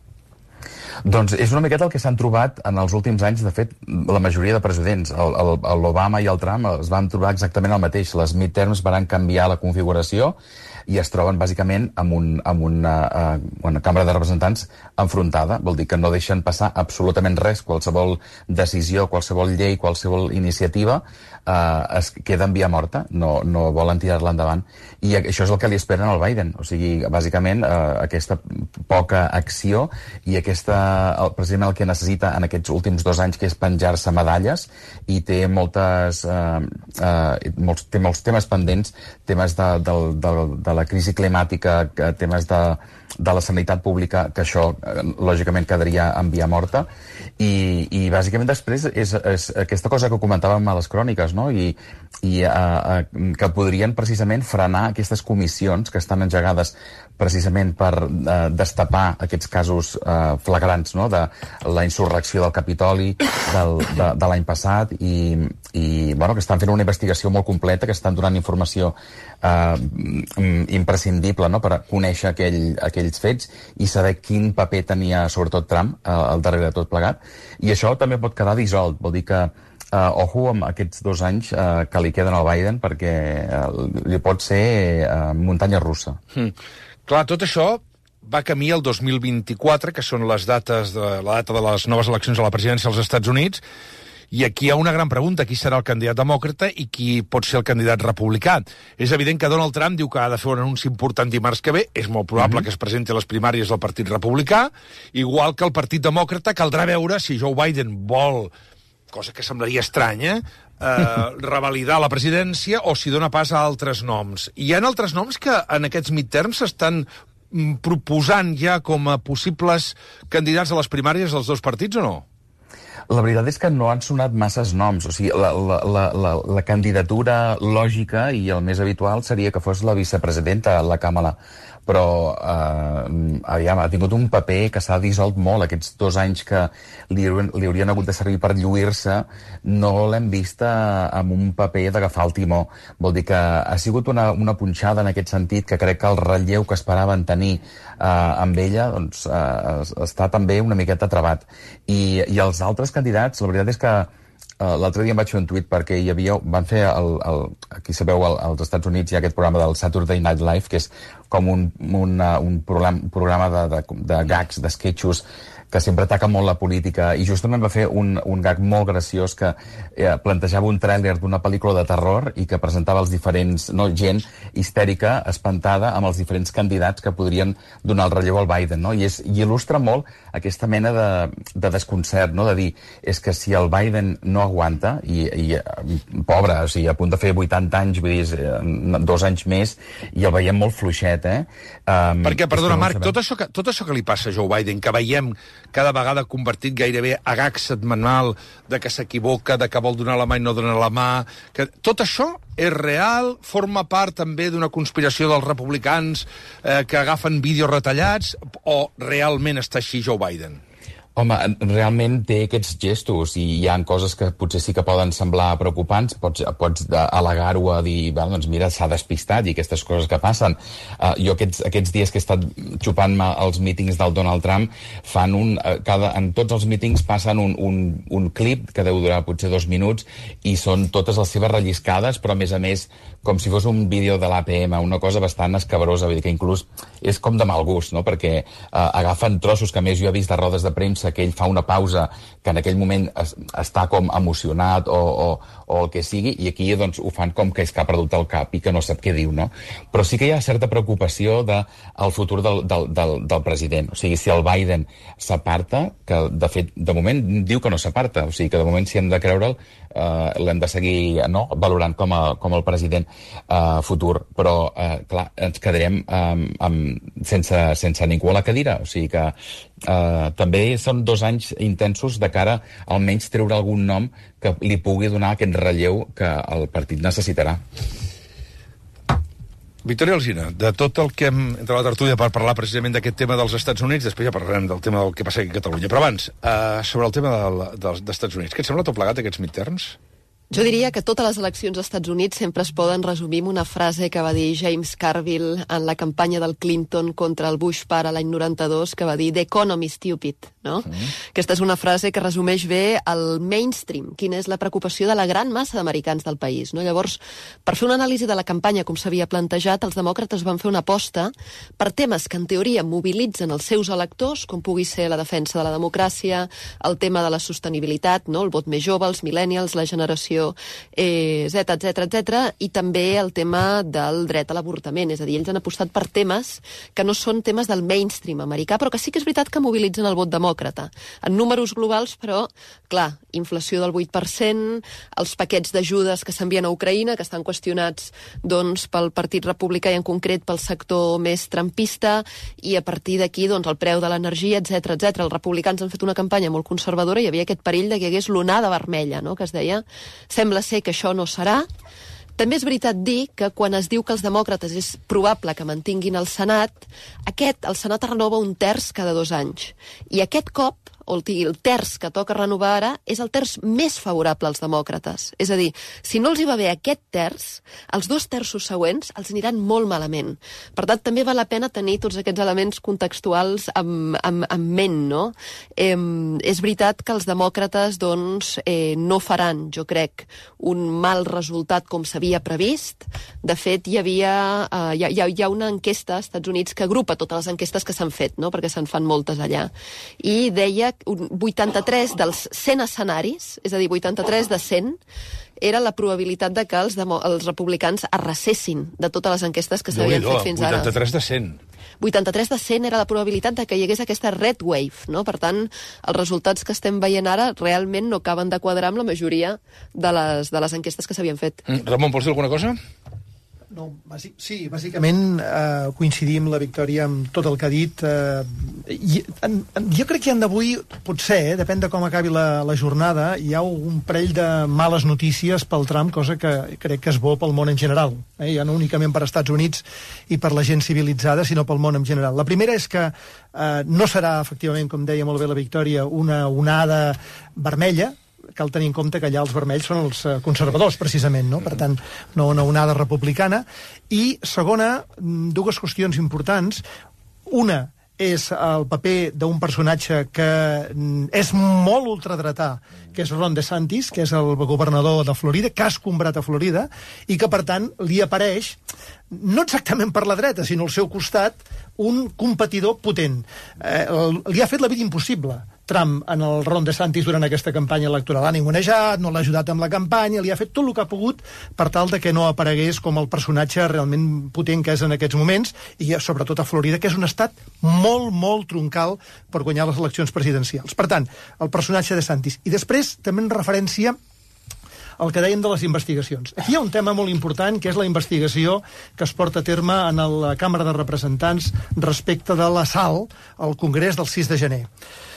Doncs és una miqueta el que s'han trobat en els últims anys, de fet, la majoria de presidents. L'Obama i el Trump es van trobar exactament el mateix. Les midterms van canviar la configuració i es troben bàsicament amb, un, amb una, uh, una Cambra de Representants enfrontada. Vol dir que no deixen passar absolutament res, qualsevol decisió, qualsevol llei, qualsevol iniciativa uh, es queda en via morta, no, no volen tirar-la endavant. I això és el que li esperen al Biden. O sigui, bàsicament, uh, aquesta poca acció i aquesta, el, precisament el que necessita en aquests últims dos anys, que és penjar-se medalles, i té moltes uh, uh, molts, té molts temes pendents, temes de, de, de, de la crisi climàtica, temes de, de la sanitat pública, que això eh, lògicament quedaria en via morta, i, i bàsicament després és, és aquesta cosa que comentàvem a les cròniques, no? I, i eh, eh, que podrien precisament frenar aquestes comissions que estan engegades precisament per eh, destapar aquests casos eh, flagrants, no?, de la insurrecció del Capitoli del, de, de l'any passat, i, i bueno, que estan fent una investigació molt completa, que estan donant informació eh, imprescindible, no?, per conèixer aquell, aquells fets i saber quin paper tenia sobretot Trump eh, al darrere de tot plegat. I això també pot quedar dissolt, vol dir que Uh, ojo amb aquests dos anys uh, que li queden al Biden, perquè uh, li pot ser uh, muntanya russa. Mm. Clar, tot això va camí el dos mil vint-i-quatre, que són les dates de, la data de les noves eleccions a la presidència dels Estats Units, i aquí hi ha una gran pregunta: qui serà el candidat demòcrata i qui pot ser el candidat republicà? És evident que Donald Trump diu que ha de fer un anunci important dimarts que ve, és molt probable mm-hmm. que es presenti a les primàries del Partit Republicà, igual que el Partit Demòcrata. Caldrà veure si Joe Biden vol, cosa que semblaria estranya, eh, revalidar la presidència, o si dona pas a altres noms. Hi ha altres noms que en aquests midterms s'estan proposant ja com a possibles candidats a les primàries dels dos partits, o no? La veritat és que no han sonat masses noms. O sigui, la, la, la, la, la candidatura lògica i el més habitual seria que fos la vicepresidenta, la Kamala. Però eh, aviam, ha tingut un paper que s'ha dissolt molt. Aquests dos anys que li, li haurien hagut de servir per lluir-se, no l'hem vista amb un paper d'agafar el timó. Vol dir que ha sigut una, una punxada en aquest sentit, que crec que el relleu que esperaven tenir eh, amb ella doncs, eh, està també una miqueta travat. I, i els altres candidats, la veritat és que Uh, l'altre dia em vaig fer un tuit perquè hi havia, van fer, el, el, aquí sabeu, el, als Estats Units hi ha aquest programa del Saturday Night Live, que és com un, un, uh, un programa, programa de, de, de gags, de sketchos, que sempre ataca molt la política, i justament va fer un, un gag molt graciós que eh, plantejava un tràiler d'una pel·lícula de terror i que presentava els diferents, no, gent histèrica, espantada, amb els diferents candidats que podrien donar el relleu al Biden, no? I, és, i il·lustra molt aquesta mena de, de desconcert, no?, de dir, és que si el Biden no aguanta, i, i pobre, o sigui, a punt de fer vuitanta anys, vull dir, dos anys més, i el veiem molt fluixet, eh? Um, Perquè, perdona, Marc, tot això, que, tot això que li passa a Joe Biden, que veiem cada vegada convertit gairebé a gag setmanal, de que s'equivoca, de que vol donar la mà i no dona la mà... Que... Tot això és real, forma part també d'una conspiració dels republicans eh, que agafen vídeos retallats, o realment està així Joe Biden? Home, realment té aquests gestos i hi ha coses que potser sí que poden semblar preocupants. Pots, pots al·legar-ho a dir, bueno, doncs mira, s'ha despistat i aquestes coses que passen. Uh, jo aquests, aquests dies que he estat xupant-me els mítings del Donald Trump, fan un, uh, cada, en tots els mítings passen un, un, un clip que deu durar potser dos minuts i són totes les seves relliscades, però a més a més com si fos un vídeo de l'A P M, una cosa bastant escabrosa, vull dir que inclús és com de mal gust, no? Perquè uh, agafen trossos que a més jo he vist de rodes de premsa que ell fa una pausa que en aquell moment es, està com emocionat o, o, o el que sigui, i aquí doncs ho fan com que és que ha perdut el cap i que no sap què diu, no? Però sí que hi ha certa preocupació del futur del, del, del, del president. O sigui, si el Biden s'aparta, que de fet, de moment diu que no s'aparta, o sigui que de moment si hem de creure'l, Uh, l'hem de seguir no? valorant com, a, com el president uh, futur, però uh, clar, ens quedarem um, amb, sense, sense ningú a la cadira, o sigui que uh, també són dos anys intensos de cara a almenys treure algun nom que li pugui donar aquest relleu que el partit necessitarà. Victòria Alsina, de tot el que hem entre la tertúlia per parlar precisament d'aquest tema dels Estats Units, després ja parlarem del tema del que passa aquí a Catalunya. Però abans, uh, sobre el tema del, dels, dels Estats Units, què et sembla tot plegat, aquests midterms? Jo diria que totes les eleccions als Estats Units sempre es poden resumir amb una frase que va dir James Carville en la campanya del Clinton contra el Bush pare l'any noranta-dos, que va dir "The economy stupid", no? Mm. Aquesta és una frase que resumeix bé el mainstream, quina és la preocupació de la gran massa d'americans del país, no? Llavors, per fer una anàlisi de la campanya com s'havia plantejat, els demòcrates van fer una aposta per temes que en teoria mobilitzen els seus electors, com pugui ser la defensa de la democràcia, el tema de la sostenibilitat, no? El vot més jove, els millennials, la generació Eh, Z, etcètera, etcètera, i també el tema del dret a l'avortament. És a dir, ells han apostat per temes que no són temes del mainstream americà, però que sí que és veritat que mobilitzen el vot demòcrata. En números globals, però, clar, inflació del vuit per cent, els paquets d'ajudes que s'envien a Ucraïna, que estan qüestionats doncs, pel Partit Republicà i en concret pel sector més trumpista, i a partir d'aquí doncs, el preu de l'energia, etcètera, etcètera. Els republicans han fet una campanya molt conservadora i hi havia aquest perill de que hi hagués l'onada vermella, no?, que es deia. Sembla ser que això no serà. També és veritat dir que quan es diu que els demòcrates és probable que mantinguin el Senat, aquest, el Senat es renova un terç cada dos anys. I aquest cop, o el terç que toca renovar ara, és el terç més favorable als demòcrates. És a dir, si no els hi va bé aquest terç, els dos terços següents els aniran molt malament. Per tant, també val la pena tenir tots aquests elements contextuals amb, amb, amb ment, no? Eh, és veritat que els demòcrates, doncs, eh, no faran, jo crec, un mal resultat com s'havia previst. De fet, hi havia eh, hi, ha, hi ha una enquesta als Estats Units que agrupa totes les enquestes que s'han fet, no?, perquè se'n fan moltes allà. I deia un vuitanta-tres dels cent escenaris, és a dir, vuitanta-tres de cent, era la probabilitat de que els, demo, els republicans arrasessin de totes les enquestes que s'havien fet fins ara. vuitanta-tres de cent. vuitanta-tres de cent era la probabilitat de que hi hagués aquesta red wave, no? Per tant, els resultats que estem veient ara realment no acaben de quadrar amb la majoria de les, de les enquestes que s'havien fet. Mm. Ramon, vols dir alguna cosa? No, bàsic, sí, bàsicament eh, coincidim la Victòria amb tot el que ha dit. Eh, i, en, en, jo crec que en d'avui, potser, eh, depèn de com acabi la, la jornada, hi ha un parell de males notícies pel Trump, cosa que crec que és bo pel món en general. Eh, ja no únicament per Estats Units i per la gent civilitzada, sinó pel món en general. La primera és que eh, no serà, efectivament, com deia molt bé la Victòria, una onada vermella. Cal tenir en compte que allà els vermells són els conservadors, precisament, no? Per tant, no una onada republicana. I, segona, dues qüestions importants. Una és el paper d'un personatge que és molt ultradretà, que és Ron DeSantis, que és el governador de Florida, que ha escombrat a Florida, i que, per tant, li apareix, no exactament per la dreta, sinó al seu costat, un competidor potent. Eh, li ha fet la vida impossible Trump en el Ron DeSantis durant aquesta campanya electoral. L'ha ningunejat, no l'ha ajudat amb la campanya, li ha fet tot el que ha pogut per tal de que no aparegués com el personatge realment potent que és en aquests moments, i sobretot a Florida, que és un estat molt, molt troncal per guanyar les eleccions presidencials. Per tant, el personatge DeSantis. I després, també en referència el que dèiem de les investigacions. Aquí hi ha un tema molt important, que és la investigació que es porta a terme en la Càmera de Representants respecte de l'assalt al Congrés del sis de gener.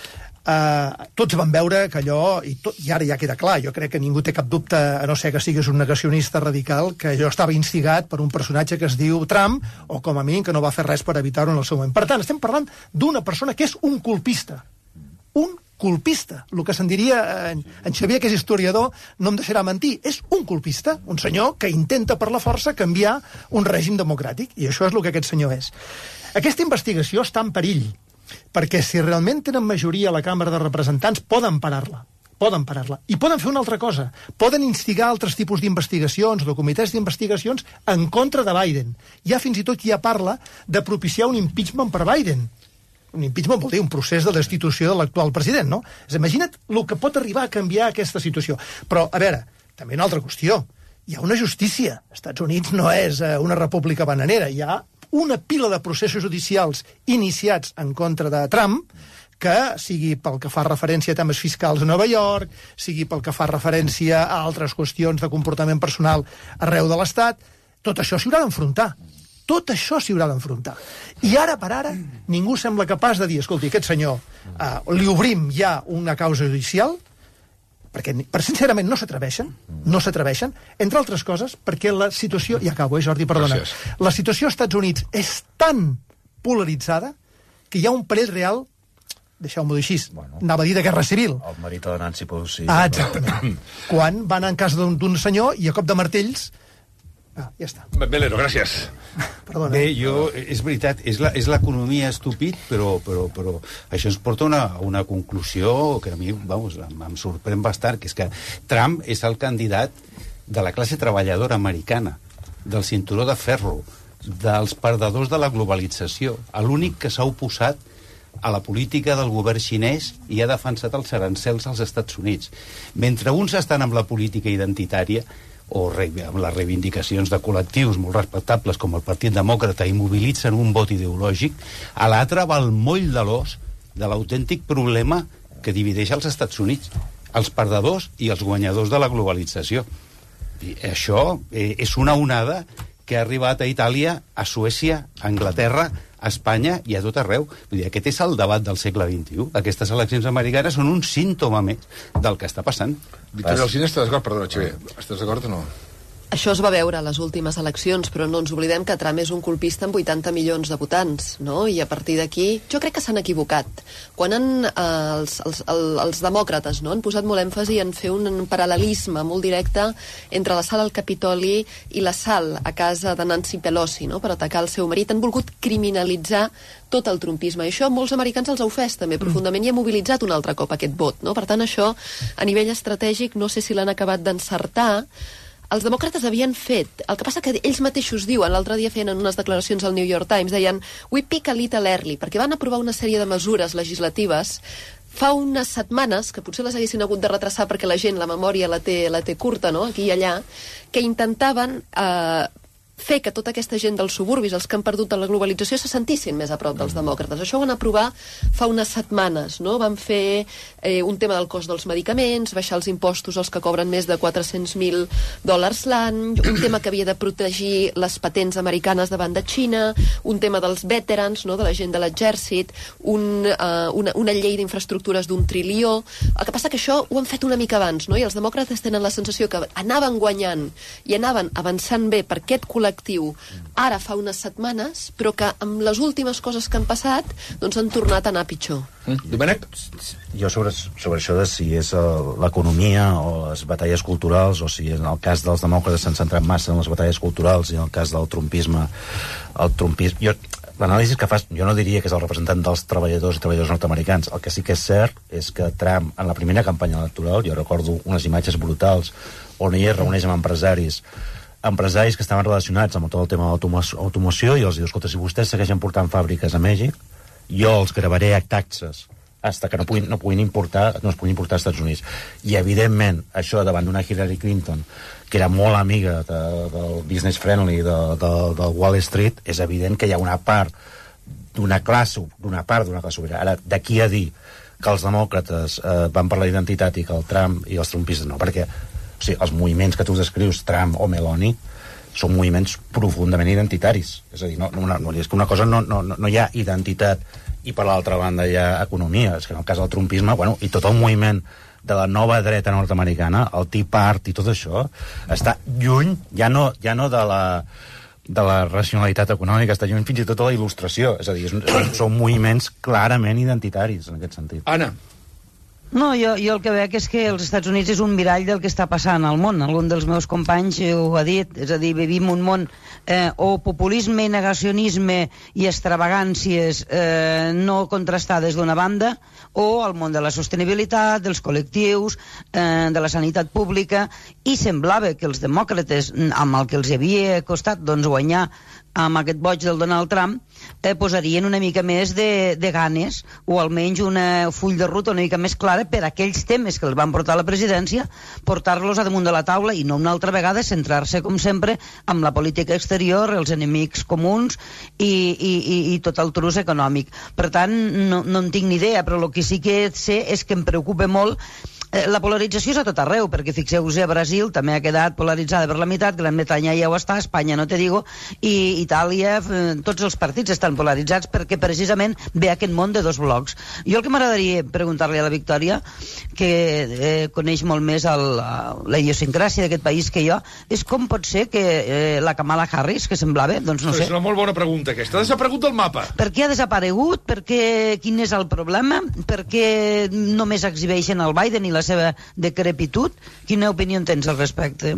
Uh, tots van veure que allò, i, tot, i ara ja queda clar, jo crec que ningú té cap dubte, a no ser que siguis un negacionista radical, que allò estava instigat per un personatge que es diu Trump, o com a mínim que no va fer res per evitar-ho en el seu moment. Per tant, estem parlant d'una persona que és un colpista. Un colpista. El que se'n diria, en, en Xavier, que és historiador, no em deixarà mentir. És un colpista, un senyor que intenta per la força canviar un règim democràtic, i això és el que aquest senyor és. Aquesta investigació està en perill, perquè si realment tenen majoria a la Càmera de Representants, poden parar-la. Poden parar-la. I poden fer una altra cosa. Poden instigar altres tipus d'investigacions, de comitès d'investigacions, en contra de Biden. Ja fins i tot ja parla de propiciar un impeachment per Biden. Un impeachment vol dir un procés de destitució de l'actual president, no? És, imagina't el que pot arribar a canviar aquesta situació. Però, a veure, també una altra qüestió. Hi ha una justícia. Els Estats Units no és eh, una república bananera. Hi ha una pila de processos judicials iniciats en contra de Trump, que sigui pel que fa referència a temes fiscals a Nova York, sigui pel que fa referència a altres qüestions de comportament personal arreu de l'Estat, tot això s'hi haurà d'enfrontar. Tot això s'hi haurà d'enfrontar. I ara per ara ningú sembla capaç de dir, escolti, aquest senyor, eh, li obrim ja una causa judicial, perquè per sincerament no s'atreveixen, no s'atreveixen, entre altres coses, perquè la situació, i acabo, eh, Jordi, perdona, Gràcies. La situació als Estats Units és tan polaritzada que hi ha un perill real, deixeu-m'ho dir així, bueno, anava a dir de guerra civil. El marit de Nancy Pelosi. Ah, exactament. Quan van en casa d'un senyor i a cop de martells... Ah, ja està. Melero, gràcies. Perdona. Bé, jo, és veritat, és la, és l'economia estúpid, però, però, però això ens porta a una, una conclusió que a mi, vamos, em, em sorprèn bastant, que és que Trump és el candidat de la classe treballadora americana, del cinturó de ferro, dels perdedors de la globalització, l'únic que s'ha oposat a la política del govern xinès i ha defensat els arancels als Estats Units. Mentre uns estan amb la política identitària, o amb les reivindicacions de col·lectius molt respectables com el Partit Demòcrata i mobilitzen un vot ideològic, a l'altre va el moll de l'os de l'autèntic problema que divideix els Estats Units, els perdedors i els guanyadors de la globalització. I això eh, és una onada que ha arribat a Itàlia, a Suècia, a Anglaterra, a Espanya i a tot arreu. Vull dir, aquest és el debat del segle vint-i-u. Aquestes eleccions americanes són un símptoma més del que està passant. Victoria Alsina, estàs d'acord? Perdona, Xavier, estàs d'acord o no? Això es va veure a les últimes eleccions, però no ens oblidem que Trump és un colpista amb vuitanta milions de votants, no? I a partir d'aquí, jo crec que s'han equivocat. Quan han, eh, els, els, els, els demòcrates, no?, han posat molt èmfasi en fer un paral·lelisme molt directe entre la sala al Capitoli i la sal a casa de Nancy Pelosi, no?, per atacar el seu marit. Han volgut criminalitzar tot el trumpisme. I això molts americans els ha ofès també profundament i ha mobilitzat un altre cop aquest vot, no? Per tant, això, a nivell estratègic, no sé si l'han acabat d'encertar. Els demòcrates havien fet, el que passa que ells mateixos diuen, l'altre dia feien en unes declaracions al New York Times, deien we pick a little early, perquè van aprovar una sèrie de mesures legislatives fa unes setmanes, que potser les haguessin hagut de retrasar perquè la gent la memòria la té, la té curta, no?, aquí i allà, que intentaven eh, fer que tota aquesta gent dels suburbis, els que han perdut la globalització, se sentissin més a prop dels demòcrates. Això ho van aprovar fa unes setmanes, no? Van fer eh, un tema del cost dels medicaments, baixar els impostos als que cobren més de quatre-cents mil dòlars l'any, un tema que havia de protegir les patents americanes davant de Xina, un tema dels veterans, no?, de la gent de l'exèrcit, un, eh, una, una llei d'infraestructures d'un trilió. El que passa que això ho han fet una mica abans, no? I els demòcrates tenen la sensació que anaven guanyant i anaven avançant bé per aquest col·lectiu ara fa unes setmanes, però que amb les últimes coses que han passat doncs han tornat a anar pitjor. Mm. Domènec? Jo sobre, sobre això de si és l'economia o les batalles culturals, o si en el cas dels demòcrates s'han centrat massa en les batalles culturals i en el cas del trumpisme, el trumpisme... Jo, l'anàlisi que fas, jo no diria que és el representant dels treballadors i treballadors nord-americans. El que sí que és cert és que Trump, en la primera campanya electoral, jo recordo unes imatges brutals on ell es reuneix amb empresaris empresaris que estaven relacionats amb tot el tema de l'automoció i els diu, escolta, si vostès segueixen portant fàbriques a Mèxic, jo els gravaré a taxes hasta que no puguin, no puguin importar, no es puguin importar als Estats Units. I, evidentment, això davant d'una Hillary Clinton, que era molt amiga de, del business friendly de, de, de Wall Street, és evident que hi ha una part d'una classe, d'una part d'una classe obrera. Ara, d'aquí a dir que els demòcrates eh, van per la identitat i que el Trump i els trumpistes no, perquè o sigui, els moviments que tu descrius, Trump o Meloni, són moviments profundament identitaris. És a dir, no, no, no, és que una cosa no, no, no hi ha identitat i per l'altra banda hi ha economia. És que en el cas del trumpisme, bueno, i tot el moviment de la nova dreta nord-americana, el Tea Party i tot això, està lluny, ja no, ja no de la de la racionalitat econòmica, està lluny fins i tot de la il·lustració. És a dir, són, són moviments clarament identitaris, en aquest sentit. Anna. No, jo, jo el que veig és que els Estats Units és un mirall del que està passant al món. Algun dels meus companys ho ha dit. És a dir, vivim un món eh, o populisme, negacionisme i extravagàncies eh, no contrastades d'una banda, o el món de la sostenibilitat, dels col·lectius, eh, de la sanitat pública, i semblava que els demòcrates, amb el que els havia costat doncs, guanyar amb aquest boig del Donald Trump, eh, posarien una mica més de, de ganes, o almenys una full de ruta una mica més clara per aquells temes que els van portar a la presidència, portar-los a damunt de la taula i no una altra vegada centrar-se, com sempre, amb la política exterior, els enemics comuns i, i, i, i tot el trus econòmic. Per tant, no, no en tinc ni idea, però el que sí que sé és que em preocupa molt. La polarització és a tot arreu, perquè fixeu-vos, a Brasil també ha quedat polaritzada per la meitat, Gran Bretanya ja ho està, Espanya no te digo, i Itàlia, tots els partits estan polaritzats perquè precisament ve aquest món de dos blocs. Jo el que m'agradaria preguntar-li a la Victòria, que eh, coneix molt més el, la idiosincràsia d'aquest país que jo, és com pot ser que eh, la Kamala Harris, que semblava, doncs no sé... És una molt bona pregunta aquesta, ha desaparegut del mapa. Per què ha desaparegut? Per què, quin és el problema? Per què només exhibeixen el Biden i la la seva decrepitud? Quina opinió tens al respecte?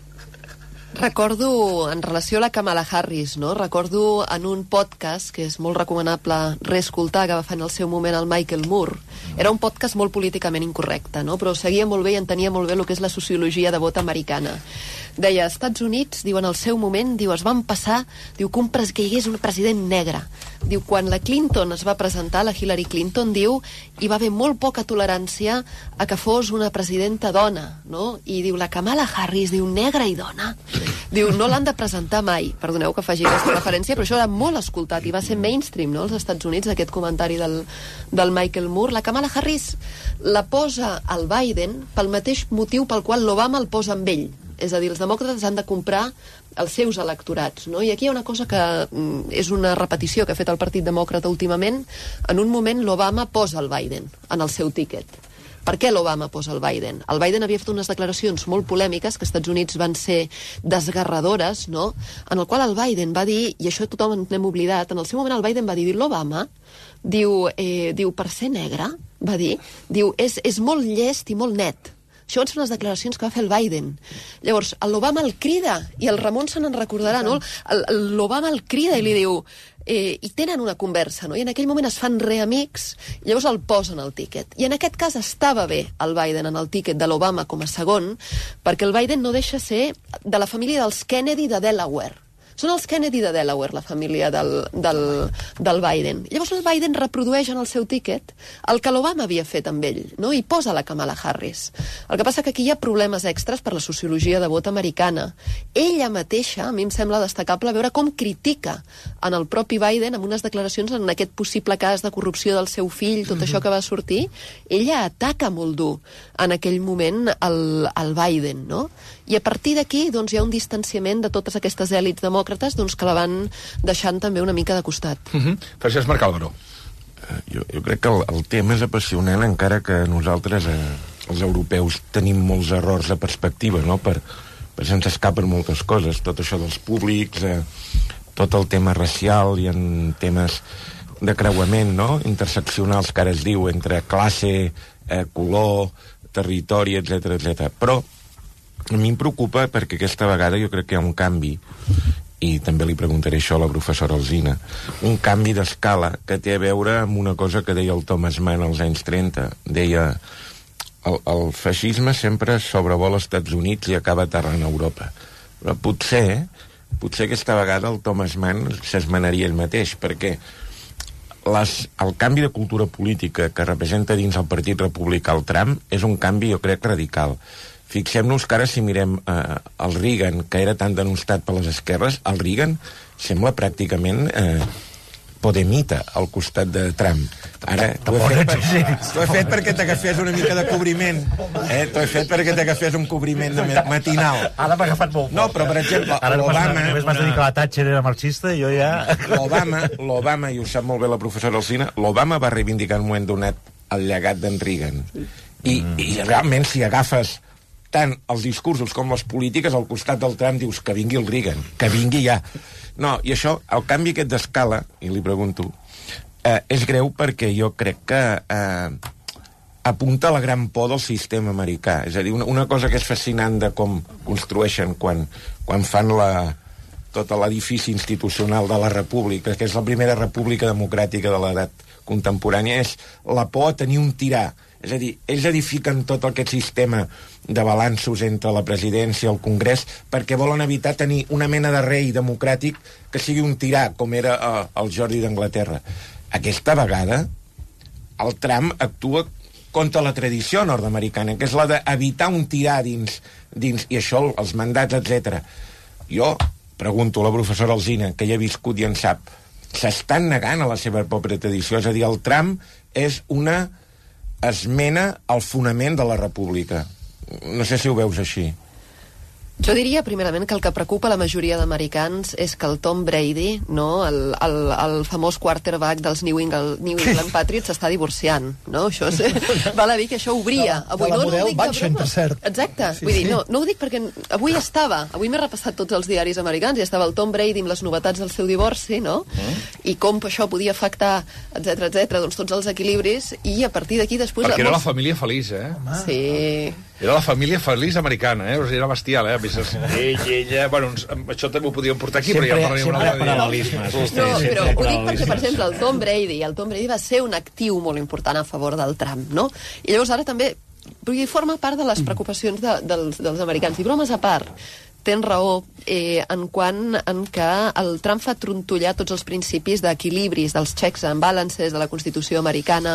Recordo, en relació a la Kamala Harris, no? Recordo en un podcast que és molt recomanable reescoltar, que va fer en el seu moment el Michael Moore. Era un podcast molt políticament incorrecte, no? Però seguia molt bé i entenia molt bé el que és la sociologia de vot americana. Deia, als Estats Units, diu, en el seu moment, diu, es van passar, diu, que, un pres que hi hagués un president negre. Diu, quan la Clinton es va presentar, la Hillary Clinton, diu, hi va haver molt poca tolerància a que fos una presidenta dona, no? I diu, la Kamala Harris, diu, negra i dona. Diu, no l'han de presentar mai. Perdoneu que faci aquesta referència, però això era molt escoltat i va ser mainstream, no?, als Estats Units, aquest comentari del, del Michael Moore. La Kamala Harris la posa al Biden pel mateix motiu pel qual l'Obama el posa amb ell. És a dir, els demòcrates han de comprar els seus electorats, no? I aquí hi ha una cosa que mm, és una repetició que ha fet el Partit Demòcrata últimament. En un moment l'Obama posa el Biden en el seu tíquet. Per què l'Obama posa el Biden? El Biden havia fet unes declaracions molt polèmiques que als Estats Units van ser desgarradores, no?, en el qual el Biden va dir, i això tothom en hem oblidat, en el seu moment el Biden va dir, l'Obama, diu, eh, diu, per ser negre, va dir, diu, és, és molt llest i molt net. Això van ser unes declaracions que va fer el Biden. Llavors, l'Obama el crida, i el Ramon se n'en recordarà, no? L'Obama el crida i li diu... Eh, i tenen una conversa, no? I en aquell moment es fan reamics, i llavors el posen al tíquet. I en aquest cas estava bé el Biden en el tíquet de l'Obama com a segon, perquè el Biden no deixa ser de la família dels Kennedy de Delaware. Són els Kennedy de Delaware, la família del, del, del Biden. Llavors el Biden reprodueix en el seu tíquet el que l'Obama havia fet amb ell, no? I posa la Kamala Harris. El que passa que aquí hi ha problemes extras per la sociologia de vot americana. Ella mateixa, a mi em sembla destacable veure com critica en el propi Biden amb unes declaracions en aquest possible cas de corrupció del seu fill, tot mm-hmm. això que va sortir. Ella ataca molt dur en aquell moment el, el Biden, no? I a partir d'aquí doncs, hi ha un distanciament de totes aquestes èlits demòcrates doncs, que la van deixant també una mica de costat. Uh-huh. Francesc Marc Álvaro. Uh, jo, jo crec que el, el tema és apassionant, encara que nosaltres, eh, els europeus, tenim molts errors de perspectiva, no? Per, per se'ns escapen moltes coses. Tot això dels públics, eh, tot el tema racial i en temes de creuament, no?, interseccionals, que ara es diu, entre classe, eh, color, territori, etcètera, etcètera. Però a mi em preocupa perquè aquesta vegada jo crec que hi ha un canvi, i també li preguntaré això a la professora Alsina, un canvi d'escala que té a veure amb una cosa que deia el Thomas Mann als anys trenta. Deia, el, el feixisme sempre sobrevola als Estats Units i acaba aterrant a Europa. Però potser, potser aquesta vegada el Thomas Mann s'esmenaria ell mateix, perquè les, el canvi de cultura política que representa dins el Partit Republicà el Trump és un canvi, jo crec, radical. Fixem-nos que ara, si mirem eh, el Reagan, que era tan denostat per les esquerres, el Reagan sembla pràcticament eh, podemita al costat de Trump. Ara, t'ho he, fet per, t'ho he fet perquè t'agafés una mica de cobriment. Eh? T'ho he fet perquè t'agafés un cobriment de matinal. Ara m'ha agafat molt. No, però, per exemple, l'Obama... Només vas dir que la Thatcher era marxista i jo ja... L'Obama, l'Obama, i ho sap molt bé la professora Alsina, l'Obama va reivindicar en un moment donat el llegat d'en Reagan. I, mm. I realment, si agafes tant els discursos com les polítiques, al costat del Trump dius que vingui el Reagan, que vingui ja. No, i això, el canvi aquest d'escala, i li pregunto, eh, és greu perquè jo crec que eh, apunta a la gran por del sistema americà. És a dir, una, una cosa que és fascinant de com construeixen quan, quan fan la, tot l'edifici institucional de la república, que és la primera república democràtica de l'edat contemporània, és la por a tenir un tirà. És a dir, ells edifiquen tot aquest sistema de balanços entre la presidència i el Congrés perquè volen evitar tenir una mena de rei democràtic que sigui un tirà, com era eh, el Jordi d'Anglaterra. Aquesta vegada, el Trump actua contra la tradició nord-americana, que és la d'evitar un tirà dins, dins i això, els mandats, etcètera. Jo pregunto a la professora Alsina, que hi ha viscut i en sap, s'estan negant a la seva pròpia tradició, és a dir, el Trump és una esmena al fonament de la república. No sé si ho veus així. Jo diria, primerament, que el que preocupa la majoria d'americans és que el Tom Brady, no, el, el, el famós quarterback dels New England, New England Patriots, s'està divorciant, no? Això és, val a dir que això obria. De, avui de la no, model no Batchen, per cert. Exacte. Sí, Vull sí. dir, no, no ho dic perquè avui estava, avui m'he repassat tots els diaris americans i estava el Tom Brady amb les novetats del seu divorci, no? Mm. I com això podia afectar, etcètera, etcètera, doncs tots els equilibris, i a partir d'aquí després... Perquè era la família feliç, eh? Home. Sí. Era la família feliç americana, eh? O sigui, era bestial, eh? Ell, ella... Bueno, això també ho podíem portar aquí, sempre, però ja parlarem una altra dia. No, però ho dic perquè, per exemple, el Tom Brady, el Tom Brady va ser un actiu molt important a favor del Trump, no? I llavors ara també... Perquè forma part de les preocupacions de, dels, dels americans. I bromes a part, tens raó eh, en quant en que el Trump fa trontollar tots els principis d'equilibris, dels checks and balances de la Constitució americana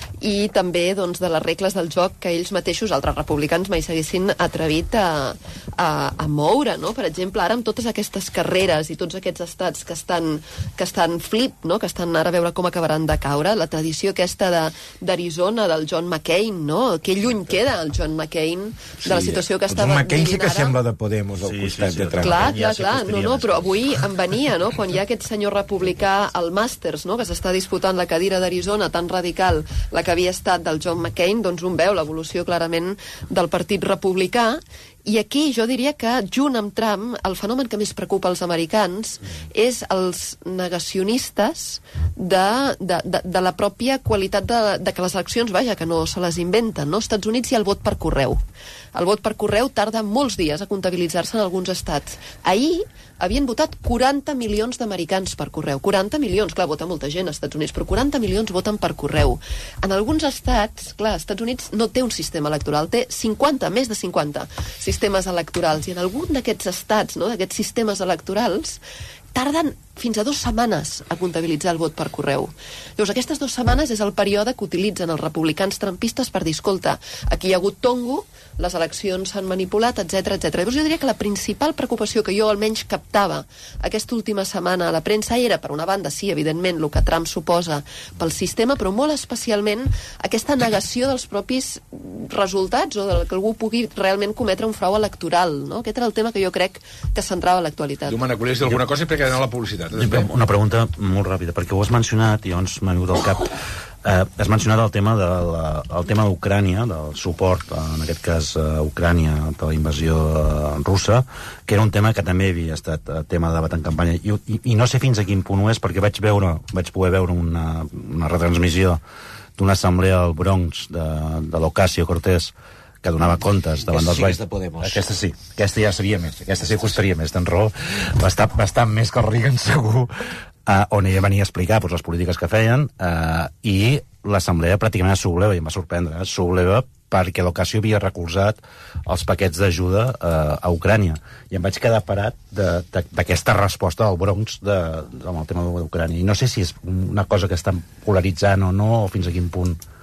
i també doncs, de les regles del joc que ells mateixos, altres republicans, mai s'haguessin atrevit a, a, a moure, no? Per exemple, ara amb totes aquestes carreres i tots aquests estats que estan, que estan flip, no? Que estan ara a veure com acabaran de caure, la tradició aquesta de, d'Arizona, del John McCain, no? Que lluny queda el John McCain de la situació que estava vivint ara. El McCain sí que ara. sembla de Podemos al sí, costat sí, sí, de Trump. Clar, clar, clar, no, no, però avui em venia, no?, quan hi ha aquest senyor republicà al Masters, no?, que s'està disputant la cadira d'Arizona tan radical, la que havia estat del John McCain, doncs un veu l'evolució clarament del Partit Republicà. I aquí jo diria que, junt amb Trump, el fenomen que més preocupa els americans és els negacionistes de, de, de, de la pròpia qualitat de, de que les eleccions, vaja, que no se les inventen, no? Als Estats Units hi ha el vot per correu. El vot per correu tarda molts dies a comptabilitzar-se en alguns estats. Ahir havien votat quaranta milions d'americans per correu. quaranta milions, clar, vota molta gent als Estats Units, però quaranta milions voten per correu. En alguns estats, clar, als Estats Units no té un sistema electoral, té cinquanta, més de cinquanta sistemes electorals, i en algun d'aquests estats, no, d'aquests sistemes electorals, tarden fins a dues setmanes a comptabilitzar el vot per correu. Llavors, aquestes dues setmanes és el període que utilitzen els republicans trumpistes per dir, escolta, aquí hi ha hagut tongo, les eleccions s'han manipulat, etcètera, etcètera. Llavors, jo diria que la principal preocupació que jo almenys captava aquesta última setmana a la premsa era, per una banda, sí, evidentment, el que Trump suposa pel sistema, però molt especialment aquesta negació dels propis resultats o del que algú pugui realment cometre un frau electoral, no? Aquest era el tema que jo crec que centrava l'actualitat. Domènec, volies dir alguna cosa i perquè anar a la publicitat. Una pregunta molt ràpida, perquè ho has mencionat i llavors m'ha vingut al cap. Eh, has mencionat el tema de la, el tema d'Ucrània, del suport, en aquest cas a Ucrània, de la invasió russa, que era un tema que també havia estat tema de debat en campanya. I, i, i no sé fins a quin punt ho és, perquè vaig veure, vaig poder veure una, una retransmissió d'una assemblea al Bronx de, de l'Ocasio-Cortez, que donava comptes davant dels balls. Sí, de Podemos. Aquesta sí, aquesta ja sabia més, aquesta sí costaria més, tens raó, bastant, bastant més que el Reagan segur, uh, on ella venia a explicar pues, les polítiques que feien, uh, i l'assemblea pràcticament es subleva, i em va sorprendre, es subleva perquè l'Ocasio havia recolzat els paquets d'ajuda uh, a Ucrània. I em vaig quedar parat d'aquesta resposta del Bronx de, de, amb el tema d'Ucrània. I no sé si és una cosa que estan polaritzant o no, o fins a quin punt.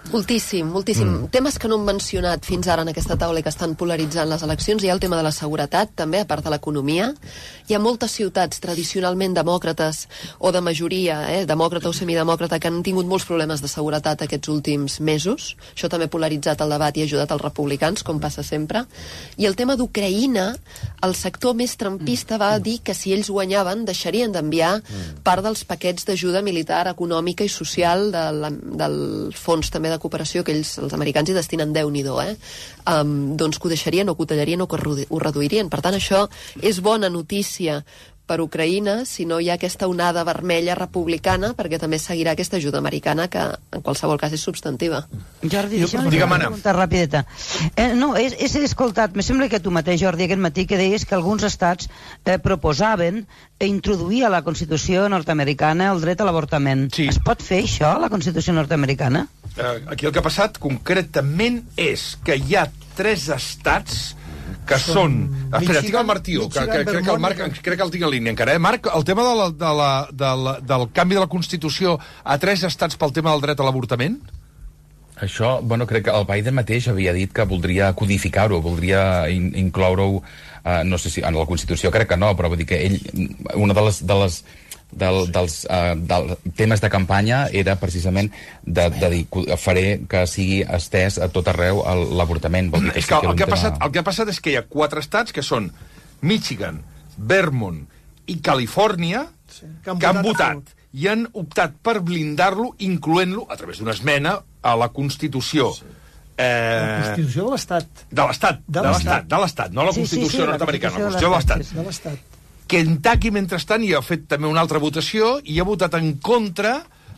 Moltíssim, moltíssim. Mm. Temes que no hem mencionat fins ara en aquesta taula i que estan polaritzant les eleccions. Hi ha el tema de la seguretat, també, a part de l'economia. Hi ha moltes ciutats tradicionalment demòcrates o de majoria, eh, demòcrata o semidemòcrata, que han tingut molts problemes de seguretat aquests últims mesos. Això també ha polaritzat el debat i ha ajudat els republicans, com passa sempre. I el tema d'Ucraïna, el sector més trumpista va dir que si ells guanyaven deixarien d'enviar part dels paquets d'ajuda militar, econòmica i social de la, del fons també de cooperació que ells, els americans, hi destinen Déu-n'hi-do, eh? Um, doncs que ho deixarien o que ho tallarien o que ho reduirien. Per tant, això és bona notícia per Ucraïna, si no hi ha aquesta onada vermella republicana, perquè també seguirà aquesta ajuda americana, que en qualsevol cas és substantiva. Jordi, deixa'm una pregunta ràpideta. Eh, no, és, és escoltat, me sembla que tu mateix, Jordi, aquest matí, que deies que alguns estats eh, proposaven introduir a la Constitució nord-americana el dret a l'avortament. Sí. Es pot fer això, a la Constitució nord-americana? Eh, aquí el que ha passat concretament és que hi ha tres estats que són... Espera, tinc el Martí, que, que, crec que el Marc, crec que el tinc en línia encara. Eh? Marc, el tema de la, de la, de la, del canvi de la Constitució a tres estats pel tema del dret a l'avortament? Això, bueno, crec que el Biden mateix havia dit que voldria codificar-ho, voldria in, incloure-ho, uh, no sé si en la Constitució, crec que no, però vull dir que ell, una de les... De les Del, dels, uh, dels temes de campanya era precisament de, de dir, faré que sigui estès a tot arreu l'avortament. És que el, el, que ha passat, el que ha passat és que hi ha quatre estats que són Michigan, Vermont i Califòrnia sí, que han que votat, han votat i han optat per blindar-lo, incloent-lo a través d'una esmena a la Constitució. Sí. Eh... La Constitució de l'Estat. De l'Estat, de l'Estat, de l'Estat, no la Constitució sí, sí, sí, nord-americana, la Constitució de l'Estat. De l'Estat. Kentucky, mentrestant, hi ha fet també una altra votació i ha votat en contra,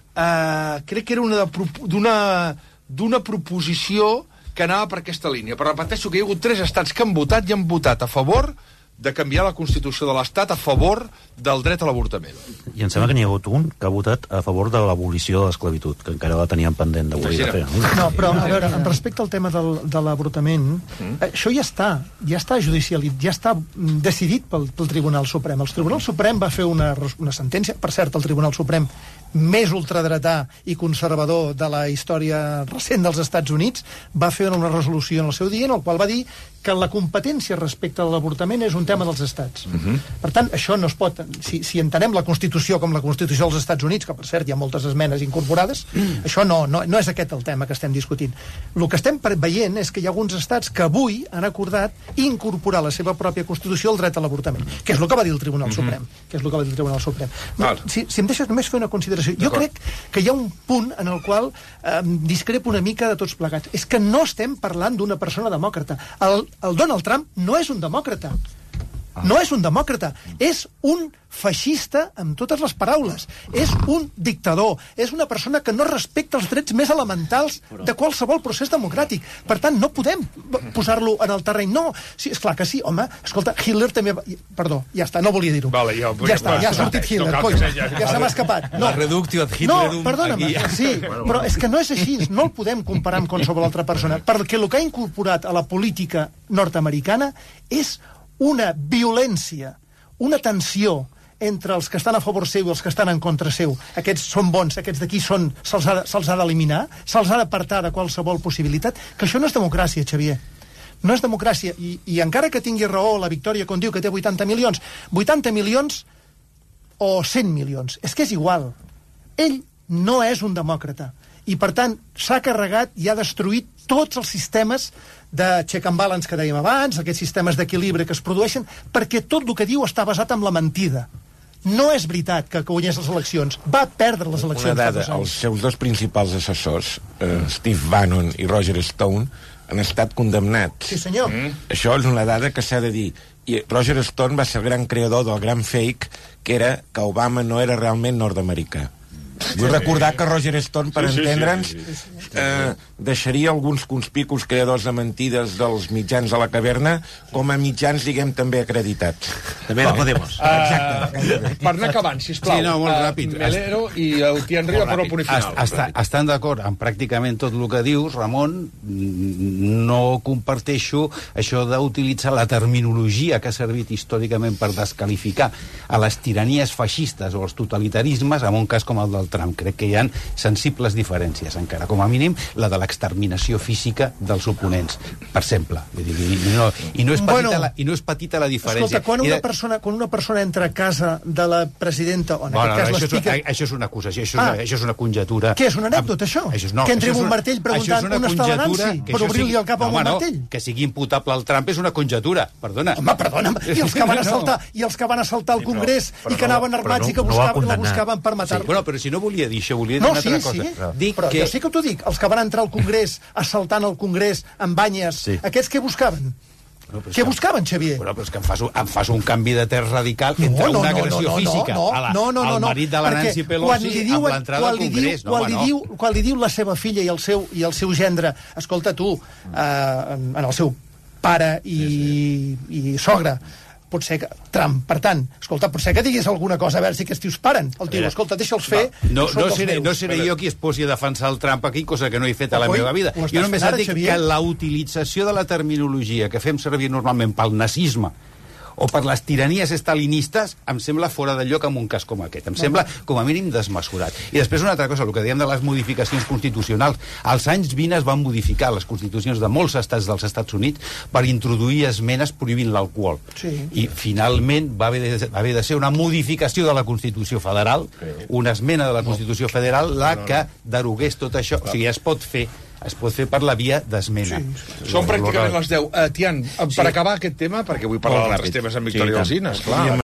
eh, crec que era una d'una d'una proposició que anava per aquesta línia. Però repeteixo que hi ha hagut tres estats que han votat i han votat a favor de canviar la Constitució de l'Estat a favor del dret a l'avortament. I em sembla que n'hi ha hagut un que ha votat a favor de l'abolició de l'esclavitud, que encara la teníem pendent d'avui de fer. No, però, a veure, en respecte al tema del, de l'avortament, mm. això ja està, ja està judicialitzat, ja està decidit pel, pel Tribunal Suprem. El Tribunal Suprem va fer una, una sentència, per cert, el Tribunal Suprem més ultradretà i conservador de la història recent dels Estats Units, va fer una resolució en el seu dia en el qual va dir que la competència respecte a l'avortament és un tema dels estats. Uh-huh. Per tant, això no es pot... Si, si entenem la Constitució com la Constitució dels Estats Units, que per cert hi ha moltes esmenes incorporades, mm. això no, no, no és aquest el tema que estem discutint. El que estem veient és que hi ha alguns estats que avui han acordat incorporar a la seva pròpia Constitució el dret a l'avortament, que és el que va dir el Tribunal uh-huh. Suprem. Que és el que va dir el Tribunal Suprem. No, si, si em deixes només fer una consideració, jo crec que hi ha un punt en el qual eh, discrepo una mica de tots plegats. És que no estem parlant d'una persona demòcrata. El, el Donald Trump no és un demòcrata. No és un demòcrata, és un feixista amb totes les paraules. És un dictador, és una persona que no respecta els drets més elementals de qualsevol procés democràtic. Per tant, no podem posar-lo en el terreny. No, sí, esclar que sí, home. Escolta, Hitler també... Va... Perdó, ja està, no volia dir-ho. Vale, ja, ja està, ja ha sortit Hitler, no coi, ja, ja se m'ha escapat. No. La reductio ad Hitlerum... No, perdona'm, sí, però és que no és així, no el podem comparar amb qualsevol altra persona, perquè el que ha incorporat a la política nord-americana és una violència, una tensió entre els que estan a favor seu i els que estan en contra seu. Aquests són bons, aquests d'aquí són, se'ls ha, se'ls ha d'eliminar, se'ls ha d'apartar de qualsevol possibilitat, que això no és democràcia, Xavier. No és democràcia. I, i encara que tingui raó la Victòria quan diu que té vuitanta milions, vuitanta milions o cent milions, és que és igual. Ell no és un demòcrata. I, per tant, s'ha carregat i ha destruït tots els sistemes de check and balance que dèiem abans, aquests sistemes d'equilibri que es produeixen, perquè tot el que diu està basat en la mentida. No és veritat que guanyés les eleccions. Va perdre les eleccions. Una dada, els seus dos principals assessors, eh, Steve Bannon i Roger Stone, han estat condemnats. Sí, senyor. Mm. Això és una dada que s'ha de dir. I Roger Stone va ser el gran creador del gran fake, que era que Obama no era realment nord-americà. Vull recordar que Roger Stone, per sí, sí, entendre'ns, sí, sí, sí, sí. Eh, deixaria alguns conspicus creadors de mentides dels mitjans de la caverna com a mitjans, diguem, també acreditats. També no Podemos. Uh, per anar acabant, sisplau. Sí, no, molt ràpid. Uh, Melero i el Tian Riba per al punt final. Est estan d'acord amb pràcticament tot el que dius, Ramon. No comparteixo això d'utilitzar la terminologia que ha servit històricament per descalificar a les tiranies feixistes o els totalitarismes, en un cas com el del Trump. Crec que hi ha sensibles diferències, encara. Com a mínim, la de l'exterminació física dels oponents, per exemple. Vull dir, i, no, i, no és petita bueno, la, I no és petita la diferència. Escolta, quan una, de... persona, quan una persona entra a casa de la presidenta, o en bueno, aquest cas no, l'explica... Això, això és una acusació, això, ah. és una, això és una conjectura. Què, és una anècdota, això? això no, que entri amb un una, martell preguntant on està la Nancy, per obrir-li el cap no, amb un no, martell? Que sigui imputable al Trump és una conjectura, perdona. Home, perdona'm, i els que van assaltar, i els que van assaltar el Congrés sí, però, però i que anaven armats no, i que buscaven, no la buscaven per matar-lo. Sí, bueno, però si no volia dir això, volia dir no, una sí, altra cosa. Sí, sí, dic però que... jo sí que t'ho dic, els que van entrar al Congrés assaltant el Congrés amb banyes, sí. Aquests què buscaven? No, què buscaven, Xavier? Bueno, però és que em fas, em fas un canvi de terç radical entre no, no, una agressió no, no, física no, a la, no, no, no, al marit de la Nancy Pelosi diuen, amb l'entrada al Congrés. Diu, no, quan, li diu, quan li diu la seva filla i el seu, i el seu gendre, escolta tu, eh, en, en el seu pare i, sí, sí. i sogra, potser que... Trump, per tant, escolta, potser que diguis alguna cosa, a veure si aquests tios paren. El tio, escolta, deixa'ls fer... No, no, no, seré, no seré jo qui es posi a defensar el Trump aquí, cosa que no he fet a la meva vida. Jo només et dic que la utilització de la terminologia que fem servir normalment pel nazisme o per les tiranies estalinistes, em sembla fora de lloc en un cas com aquest. Em sembla, com a mínim, desmesurat. I després una altra cosa, el que dèiem de les modificacions constitucionals. Als anys vint es van modificar les constitucions de molts estats dels Estats Units per introduir esmenes prohibint l'alcohol. Sí. I, finalment, va haver, de, va haver de ser una modificació de la Constitució Federal, una esmena de la Constitució Federal, la que derogués tot això. O sigui, es pot fer es pot fer per la via d'esmena. Sí, sí. Són pràcticament les deu. Uh, Tian, per sí. acabar aquest tema, perquè vull parlar oh, d'altres temes amb Victòria sí, Alsina, esclar.